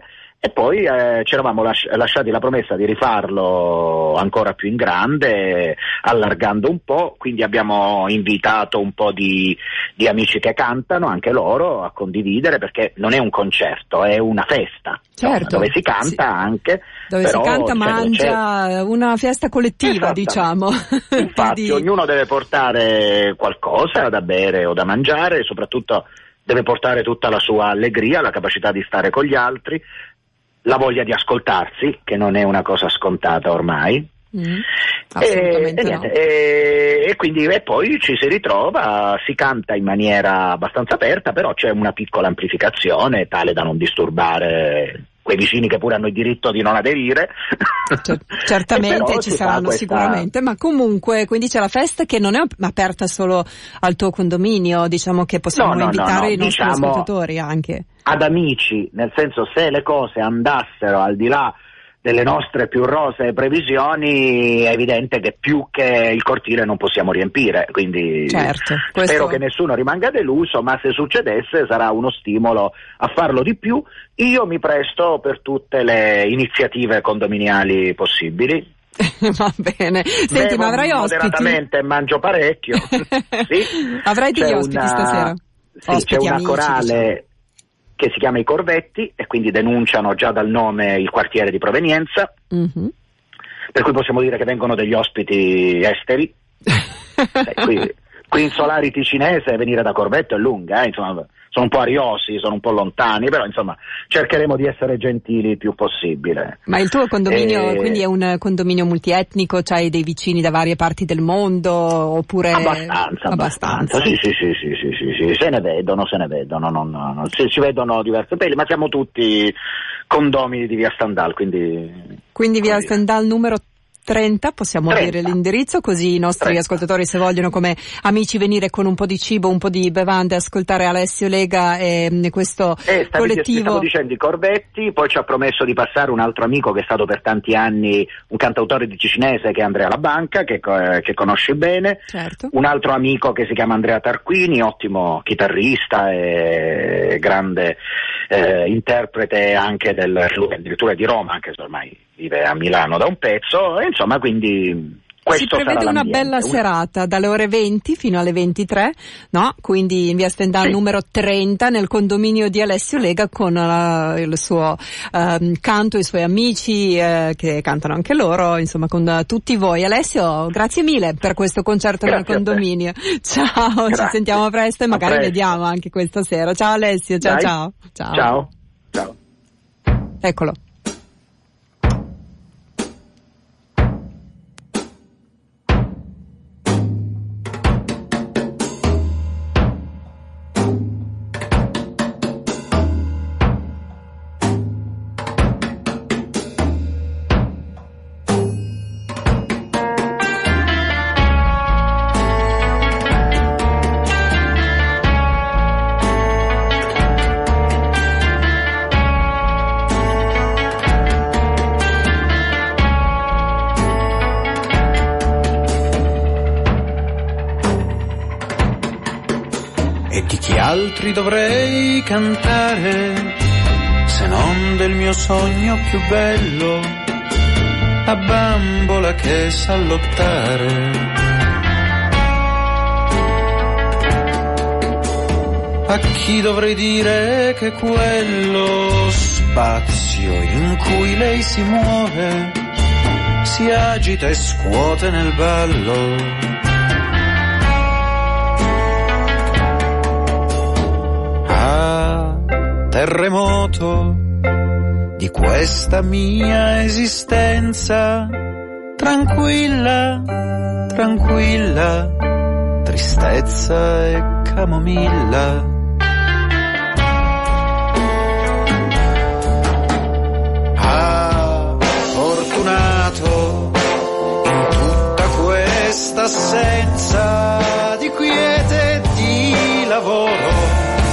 E poi ci eravamo lasciati la promessa di rifarlo ancora più in grande, allargando un po', quindi abbiamo invitato un po' di amici che cantano, anche loro, a condividere, perché non è un concerto, è una festa, certo, dove si canta anche. Dove però, si canta, mangia, una festa collettiva, esatto, diciamo. Infatti ognuno deve portare qualcosa da bere o da mangiare, e soprattutto deve portare tutta la sua allegria, la capacità di stare con gli altri, la voglia di ascoltarsi, che non è una cosa scontata ormai. Assolutamente no. E quindi poi ci si ritrova, si canta in maniera abbastanza aperta, però c'è una piccola amplificazione tale da non disturbare quei vicini che pure hanno il diritto di non aderire. Certamente ci saranno sicuramente, ma comunque quindi c'è la festa che non è aperta solo al tuo condominio, diciamo che possiamo invitare i nostri ascoltatori anche. Ad amici, nel senso, se le cose andassero al di là delle nostre più rosee previsioni, è evidente che più che il cortile non possiamo riempire, quindi certo, spero che nessuno rimanga deluso, ma se succedesse sarà uno stimolo a farlo di più. Io mi presto per tutte le iniziative condominiali possibili. Va bene. Senti, bevo ma avrai ospiti? Moderatamente e mangio parecchio. Sì. Avrai degli ospiti stasera? Sì, ospiti, c'è una amici, corale, diciamo, che si chiama I Corvetti, e quindi denunciano già dal nome il quartiere di provenienza, per cui possiamo dire che vengono degli ospiti esteri. Qui in Solarity cinese venire da Corvetto è lunga, insomma, sono un po' ariosi, sono un po' lontani, però insomma cercheremo di essere gentili il più possibile. Ma il tuo condominio quindi è un condominio multietnico, c'hai dei vicini da varie parti del mondo, oppure? Abbastanza. Sì, se ne vedono, non si vedono diverse peli, ma siamo tutti condomini di via Stendhal, quindi via Stendhal numero 30, possiamo 30. dire l'indirizzo, così i nostri 30. ascoltatori, se vogliono come amici venire con un po' di cibo, un po' di bevande, ascoltare Alessio Lega e questo collettivo. Stavo dicendo I Corvetti, poi ci ha promesso di passare un altro amico che è stato per tanti anni un cantautore di ticinese, che è Andrea Labanca, che conosci bene, certo. Un altro amico che si chiama Andrea Tarquini, ottimo chitarrista e grande interprete anche addirittura di Roma, anche se ormai vive a Milano da un pezzo, e insomma, quindi questo si prevede sarà una bella serata dalle ore 20 fino alle 23, no? Quindi in via Stendhal numero 30, nel condominio di Alessio Lega, con il suo canto, i suoi amici che cantano anche loro, insomma, con tutti voi. Alessio, grazie mille per questo concerto nel condominio. Ciao, ci sentiamo presto e magari vediamo anche questa sera. Ciao Alessio, ciao. Eccolo. Altri dovrei cantare, se non del mio sogno più bello, la bambola che sa lottare. A chi dovrei dire che quello spazio in cui lei si muove, si agita e scuote nel ballo. Terremoto di questa mia esistenza, tranquilla, tristezza e camomilla. Fortunato in tutta questa assenza di quiete e di lavoro,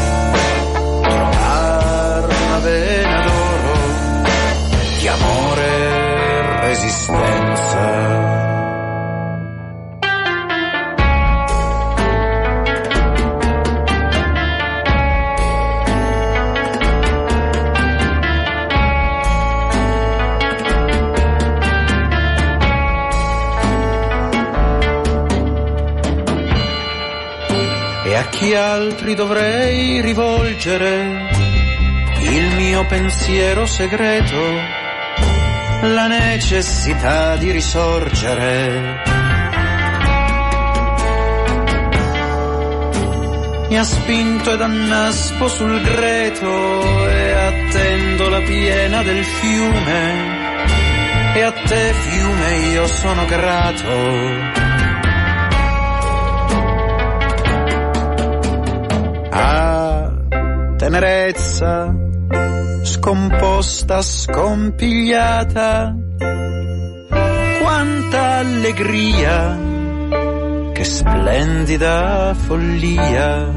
vena d'oro di amore e resistenza. a chi altri dovrei rivolgere il mio pensiero segreto, la necessità di risorgere. Mi ha spinto ed annaspo sul greto e attendo la piena del fiume, e a te fiume io sono grato. Ah, tenerezza scomposta, scompigliata, quanta allegria, che splendida follia.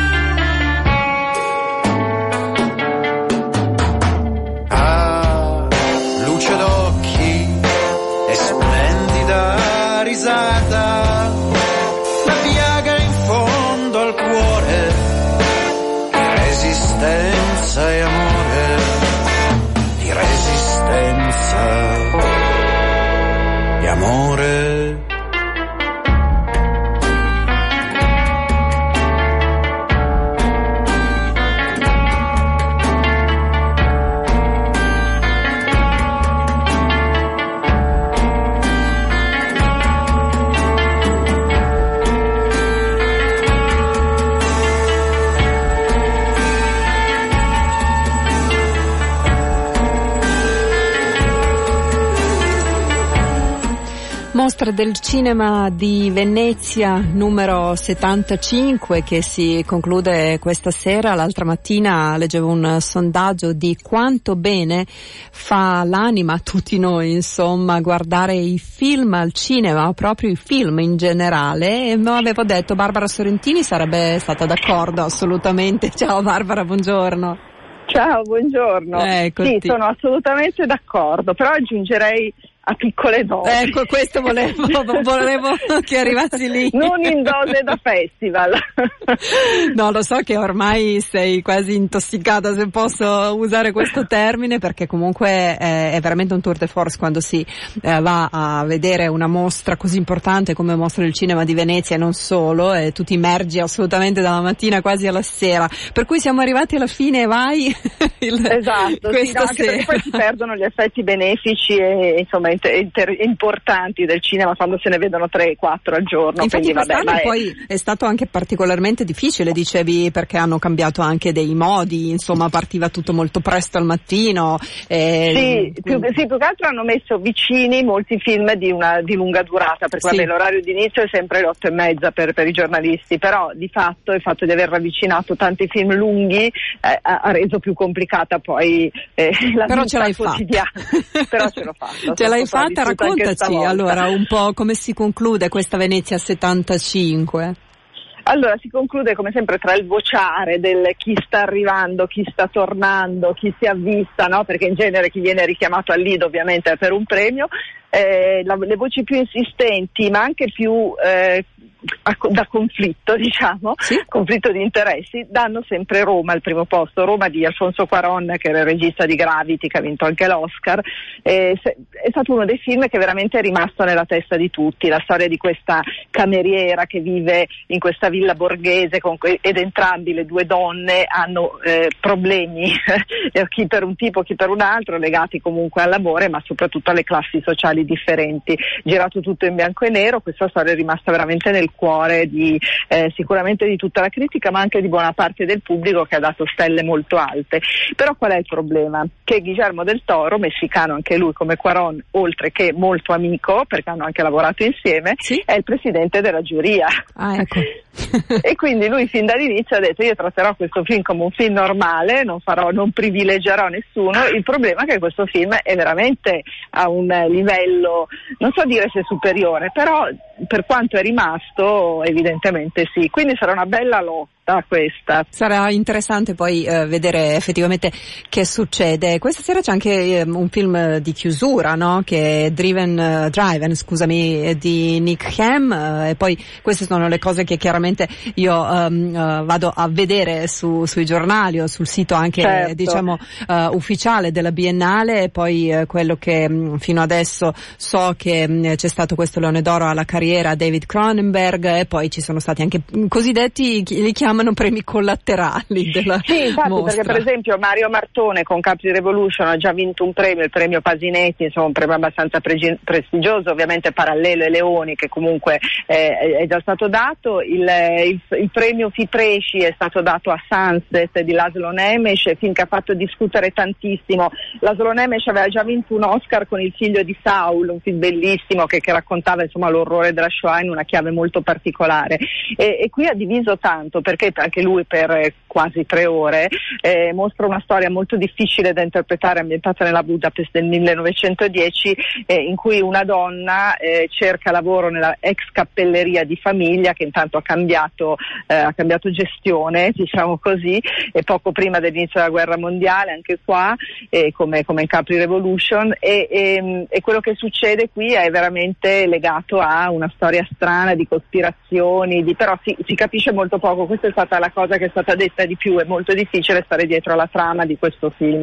Ah, luce d'occhi e splendida risata, la piaga in fondo al cuore, resistenza e amore, di resistenza e amore. Mostra del cinema di Venezia numero 75 che si conclude questa sera. L'altra mattina leggevo un sondaggio di quanto bene fa l'anima a tutti noi, insomma, guardare i film al cinema, proprio i film in generale, e avevo detto Barbara Sorrentini sarebbe stata d'accordo assolutamente. Ciao Barbara, buongiorno. Ciao, buongiorno. Sì, sono assolutamente d'accordo, però aggiungerei a piccole dosi. Ecco, questo volevo che arrivassi lì. Non in dose da festival. No, lo so che ormai sei quasi intossicata, se posso usare questo termine, perché comunque è veramente un tour de force quando si va a vedere una mostra così importante come Mostra del Cinema di Venezia, e non solo, e tu ti immergi assolutamente dalla mattina quasi alla sera, per cui siamo arrivati alla fine, vai. Esatto, sì, no, anche perché poi si perdono gli effetti benefici e insomma importanti del cinema quando se ne vedono 3-4 al giorno. Infatti poi è stato anche particolarmente difficile, dicevi, perché hanno cambiato anche dei modi, insomma partiva tutto molto presto al mattino. Sì, più che altro hanno messo vicini molti film di lunga durata, perché vabbè, l'orario di inizio è sempre le 8:30 per i giornalisti, però di fatto il fatto di aver ravvicinato tanti film lunghi ha reso più complicata poi la però vita ce l'hai quotidiana. Però ce l'ho fatta. Ce l'hai fatta, raccontaci allora un po' come si conclude questa Venezia 75. Allora, si conclude come sempre tra il vociare del chi sta arrivando, chi sta tornando, chi si avvista, no? Perché in genere chi viene richiamato al Lido ovviamente è per un premio, le voci più insistenti ma anche più da conflitto, diciamo, conflitto di interessi, danno sempre Roma al primo posto. Roma di Alfonso Cuarón, che era il regista di Gravity, che ha vinto anche l'Oscar, è stato uno dei film che veramente è rimasto nella testa di tutti. La storia di questa cameriera che vive in questa villa borghese ed entrambi, le due donne, hanno problemi chi per un tipo, chi per un altro, legati comunque all'amore ma soprattutto alle classi sociali differenti. Girato tutto in bianco e nero, questa storia è rimasta veramente nel cuore sicuramente di tutta la critica, ma anche di buona parte del pubblico, che ha dato stelle molto alte. Però qual è il problema? Che Guillermo del Toro, messicano anche lui come Cuarón, oltre che molto amico, perché hanno anche lavorato insieme, è il presidente della giuria. Ecco. E quindi lui fin dall'inizio ha detto: io tratterò questo film come un film normale, non privilegerò nessuno. Il problema è che questo film è veramente a un livello, non so dire se superiore, però per quanto è rimasto evidentemente sì, quindi sarà una bella lotta. vista questa. Sarà interessante poi vedere effettivamente che succede. Questa sera c'è anche un film di chiusura, no? Che è Driven, di Nick Ham, e poi queste sono le cose che chiaramente io vado a vedere sui giornali o sul sito anche certo. Ufficiale della Biennale, e poi quello che fino adesso so che c'è stato questo Leone d'Oro alla carriera David Cronenberg, e poi ci sono stati anche cosiddetti, li chiamano premi collaterali della sì, infatti, mostra. perché per esempio Mario Martone con Capri Revolution ha già vinto un premio, il premio Pasinetti, insomma un premio abbastanza prestigioso, ovviamente parallelo ai Leoni, che comunque è già stato dato. Il premio Fipresci è stato dato a Sunset di Laszlo Nemes, film che ha fatto discutere tantissimo. Laszlo Nemes aveva già vinto un Oscar con Il figlio di Saul, un film bellissimo che raccontava insomma l'orrore della Shoah in una chiave molto particolare, e qui ha diviso tanto, perché anche lui per quasi 3 ore mostra una storia molto difficile da interpretare, ambientata nella Budapest del 1910, in cui una donna cerca lavoro nella ex cappelleria di famiglia, che intanto ha cambiato gestione, diciamo così, e poco prima dell'inizio della guerra mondiale, anche qua come in Capri Revolution, e quello che succede qui è veramente legato a una storia strana di cospirazioni, però si capisce molto poco. Questa è stata la cosa che è stata detta di più, è molto difficile stare dietro alla trama di questo film,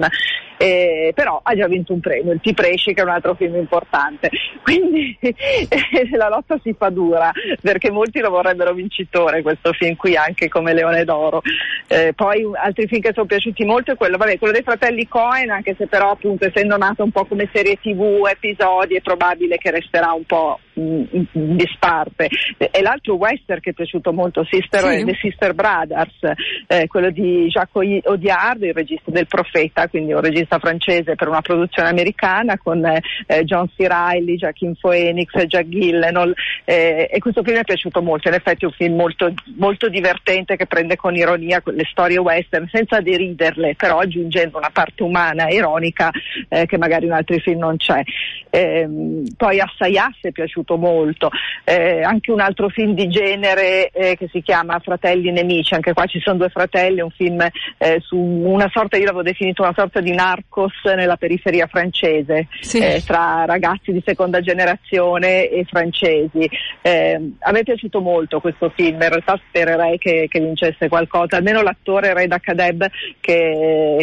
però ha già vinto un premio, il Fipresci, che è un altro film importante, quindi la lotta si fa dura, perché molti lo vorrebbero vincitore questo film qui, anche come Leone d'Oro. Poi altri film che sono piaciuti molto è quello dei fratelli Coen, anche se però appunto essendo nato un po' come serie TV, episodi, è probabile che resterà un po' in disparte. E l'altro western che è piaciuto molto, The Sister Brothers, quello di Jacques Audiard, il regista del Profeta, quindi un regista francese per una produzione americana, con John C. Reilly, Joaquin Phoenix, Jack Gyllenhaal, e questo film mi è piaciuto molto. In effetti è un film molto, molto divertente, che prende con ironia le storie western senza deriderle, però aggiungendo una parte umana e ironica che magari in altri film non c'è. Poi Assayas è piaciuto molto, anche un altro film di genere che si chiama Fratelli Nemici, anche qua ci sono 2 fratelli, un film su una sorta, io l'avevo definito una sorta di Narcos nella periferia francese, tra ragazzi di seconda generazione e francesi. A me è piaciuto molto questo film, in realtà spererei che vincesse qualcosa, almeno l'attore Reda Kateb che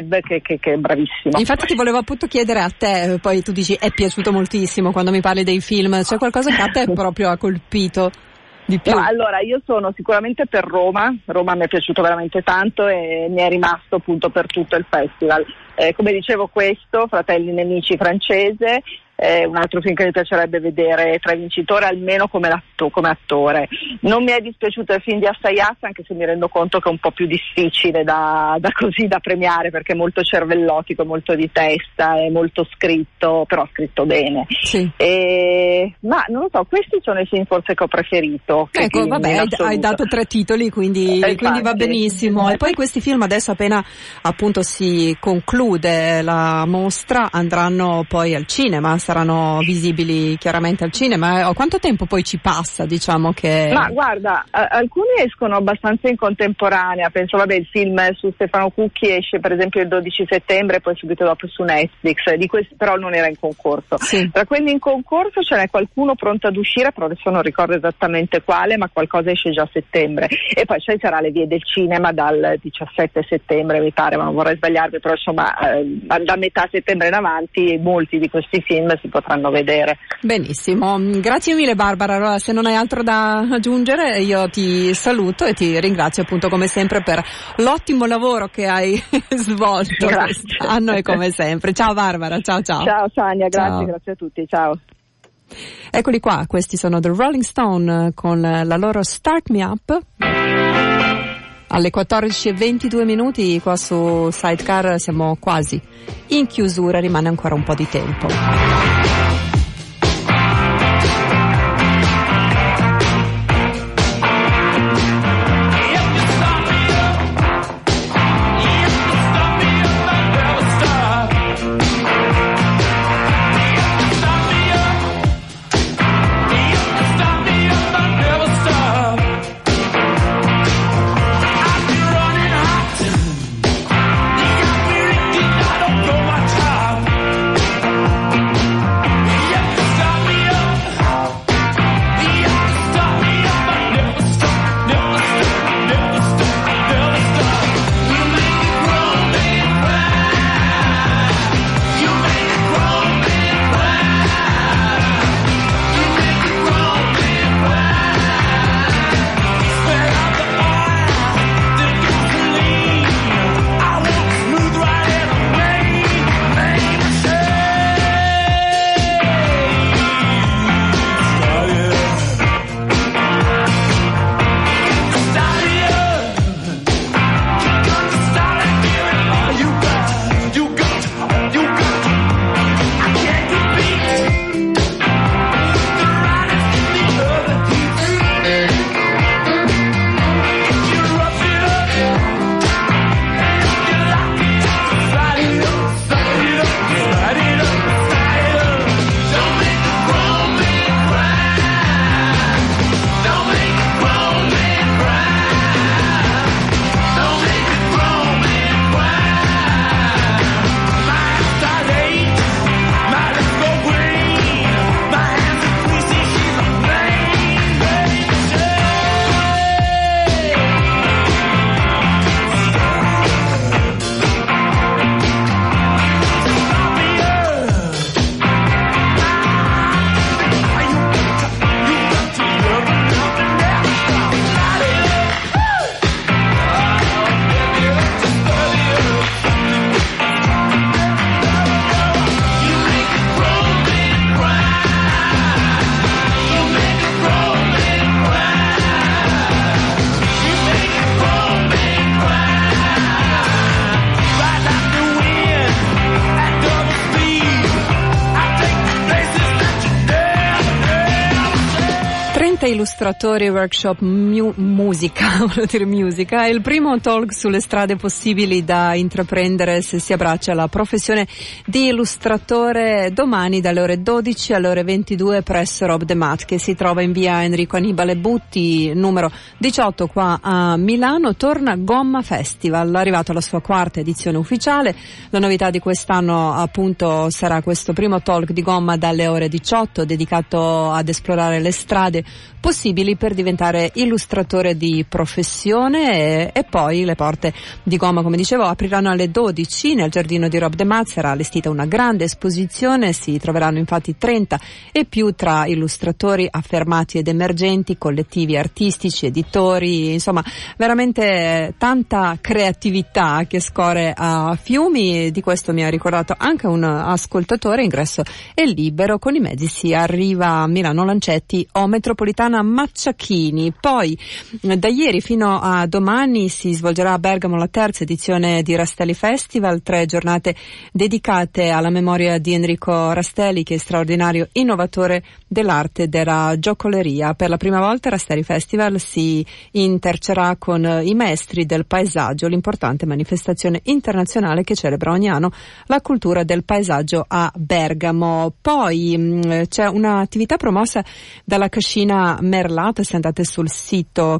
è bravissimo. Infatti ti volevo appunto chiedere a te, poi tu dici è piaciuto moltissimo quando mi parli dei film, c'è qualcosa che a te proprio ha colpito di più? No, allora io sono sicuramente per Roma mi è piaciuto veramente tanto e mi è rimasto appunto per tutto il festival. Come dicevo, questo Fratelli Nemici francese, un altro film che mi piacerebbe vedere tra i vincitori, almeno come attore. Non mi è dispiaciuto il film di Assayas, anche se mi rendo conto che è un po' più difficile da premiare, perché è molto cervellotico, molto di testa, è molto scritto, però scritto bene. Sì. Ma non lo so, questi sono i film forse che ho preferito. Ecco, vabbè, hai dato 3 titoli, quindi va benissimo. E poi questi film adesso, appena appunto si conclude la mostra, andranno poi al cinema, saranno visibili chiaramente al cinema. Quanto tempo poi ci passa, diciamo che... Ma guarda, alcuni escono abbastanza in contemporanea, penso il film su Stefano Cucchi esce per esempio il 12 settembre, poi subito dopo su Netflix, di questi però non era in concorso. Sì. Tra quelli in concorso ce n'è qualcuno pronto ad uscire, però adesso non ricordo esattamente quale, ma qualcosa esce già a settembre. E poi ci sarà le vie del cinema dal 17 settembre, mi pare, ma non vorrei sbagliarmi, però insomma da metà settembre in avanti molti di questi film si potranno vedere. Benissimo, grazie mille Barbara. Allora, se non hai altro da aggiungere, io ti saluto e ti ringrazio appunto come sempre per l'ottimo lavoro che hai svolto quest'anno e come sempre. Ciao Barbara, ciao. Ciao Sania, grazie a tutti, ciao. Eccoli qua, questi sono The Rolling Stone con la loro Start Me Up. Alle 14:22 qua su Sidecar siamo quasi in chiusura, rimane ancora un po' di tempo. 30 illustratori workshop musica, volevo dire musica, è il primo talk sulle strade possibili da intraprendere se si abbraccia la professione di illustratore domani dalle ore 12 alle ore 22 presso Rob de Mat, che si trova in via Enrico Annibale Butti numero 18 qua a Milano. Torna Gomma Festival, è arrivata la sua quarta edizione ufficiale. La novità di quest'anno appunto sarà questo primo talk di Gomma dalle ore 18 dedicato ad esplorare le strade possibili per diventare illustratore di professione e poi le porte di Gomma, come dicevo, apriranno alle 12 nel giardino di Rob de Mat. Sarà allestita una grande esposizione, si troveranno infatti 30 e più tra illustratori affermati ed emergenti, collettivi artistici, editori, insomma veramente tanta creatività che scorre a fiumi. Di questo mi ha ricordato anche un ascoltatore. Ingresso è libero, con i mezzi si arriva a Milano Lancetti o metropolitana Macciachini. Poi da ieri fino a domani si svolgerà a Bergamo la terza edizione di Rastelli Festival, 3 giornate dedicate alla memoria di Enrico Rastelli, che è straordinario innovatore dell'arte della giocoleria. Per la prima volta Rastelli Festival si intercerà con i maestri del paesaggio, l'importante manifestazione internazionale che celebra ogni anno la cultura del paesaggio a Bergamo. Poi c'è un'attività promossa dalla Cascina Merlata. Se andate sul sito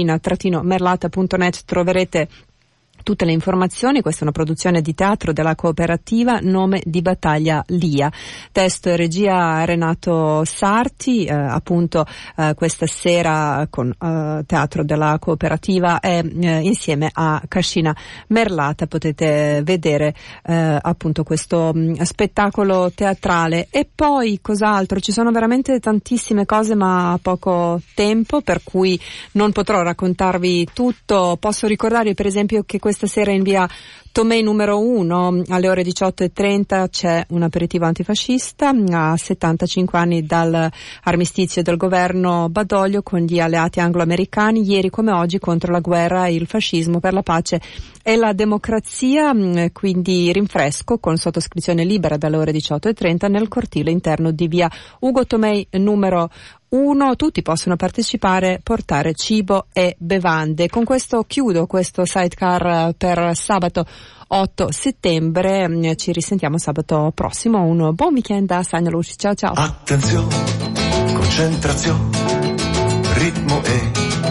cascina-merlata.net troverete tutte le informazioni. Questa è una produzione di teatro della cooperativa Nome di Battaglia Lia. Testo e regia Renato Sarti. Appunto questa sera con teatro della cooperativa e insieme a Cascina Merlata potete vedere appunto questo spettacolo teatrale. E poi cos'altro? Ci sono veramente tantissime cose ma poco tempo, per cui non potrò raccontarvi tutto. Posso ricordare per esempio che questa sera in via Tomei numero 1 alle ore 18:30 c'è un aperitivo antifascista a 75 anni dall'armistizio del governo Badoglio con gli alleati anglo-americani, ieri come oggi contro la guerra, il fascismo, per la pace e la democrazia. Quindi rinfresco con sottoscrizione libera dalle ore 18:30 nel cortile interno di via Ugo Tomei numero 1. Tutti possono partecipare, portare cibo e bevande. Con questo chiudo questo sidecar per sabato 8 settembre. Ci risentiamo sabato prossimo. Un buon weekend da Sania Luci. Ciao ciao. Attenzione, concentrazione, ritmo e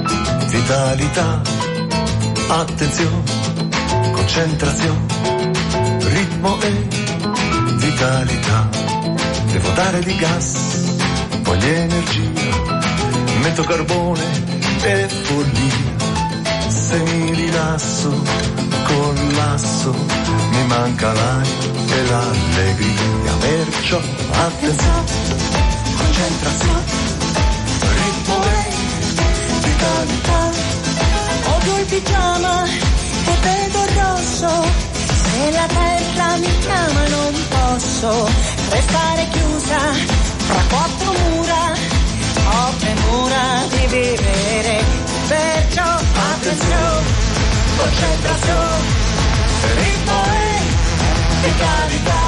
vitalità. Attenzione, concentrazione, ritmo e vitalità. Devo dare di gas, voglio energia, metto carbone e follia. Se mi rilasso, collasso, mi manca l'aria e l'allegria. Perciò attenzione, concentrazione, ritmo e vitalità. Odio il pigiama e vedo rosso. Se la terra mi chiama non posso restare chiusa fra 4 mura. Ho premura di vivere, perciò attenzione, concentrazione, ritmo e vitalità.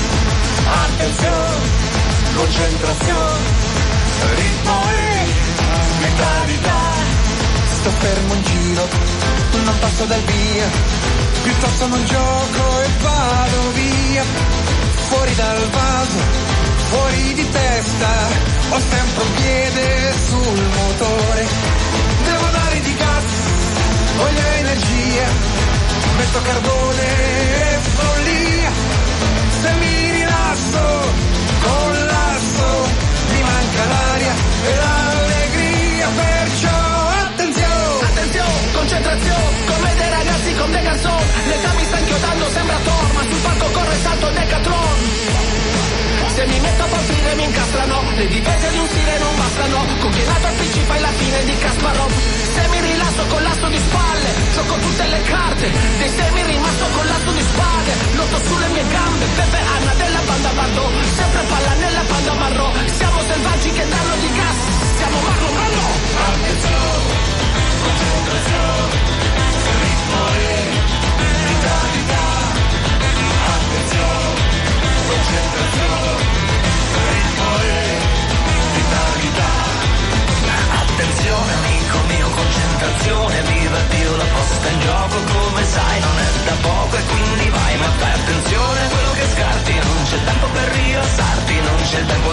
Attenzione, concentrazione, ritmo e vitalità. Sto fermo in giro, non passo dal via, piuttosto non gioco e vado via. Fuori dal vaso, fuori di testa, ho sempre un piede sul motore. Devo dare di gas, voglio energia, metto carbone e follia. Se mi rilasso, collasso, mi manca l'aria e l'allegria. Perciò attenzione, attenzione, concentrazione, come dei ragazzi con dei garçon. L'età mi sta inchiodando, sembra Thor, ma sul palco corre salto Decathlon. Se mi metto a partire mi incastrano, le difese di un stile non bastano. Con chi è nato al PC fai la fine di Kasparov. Se mi rilasso con l'asso di spalle, gioco tutte le carte. Dei semi rimasto con l'asso di spade. Lotto sulle mie gambe, Pepe Anna della banda Bardot. Sempre palla nella banda marrò. Siamo selvaggi che danno di gas, siamo Marlon Brando. Attenzione, concentrazione, ritmo e vitalità. Attenzione, concentrazione, ritmo e vitalità. c'è il tempo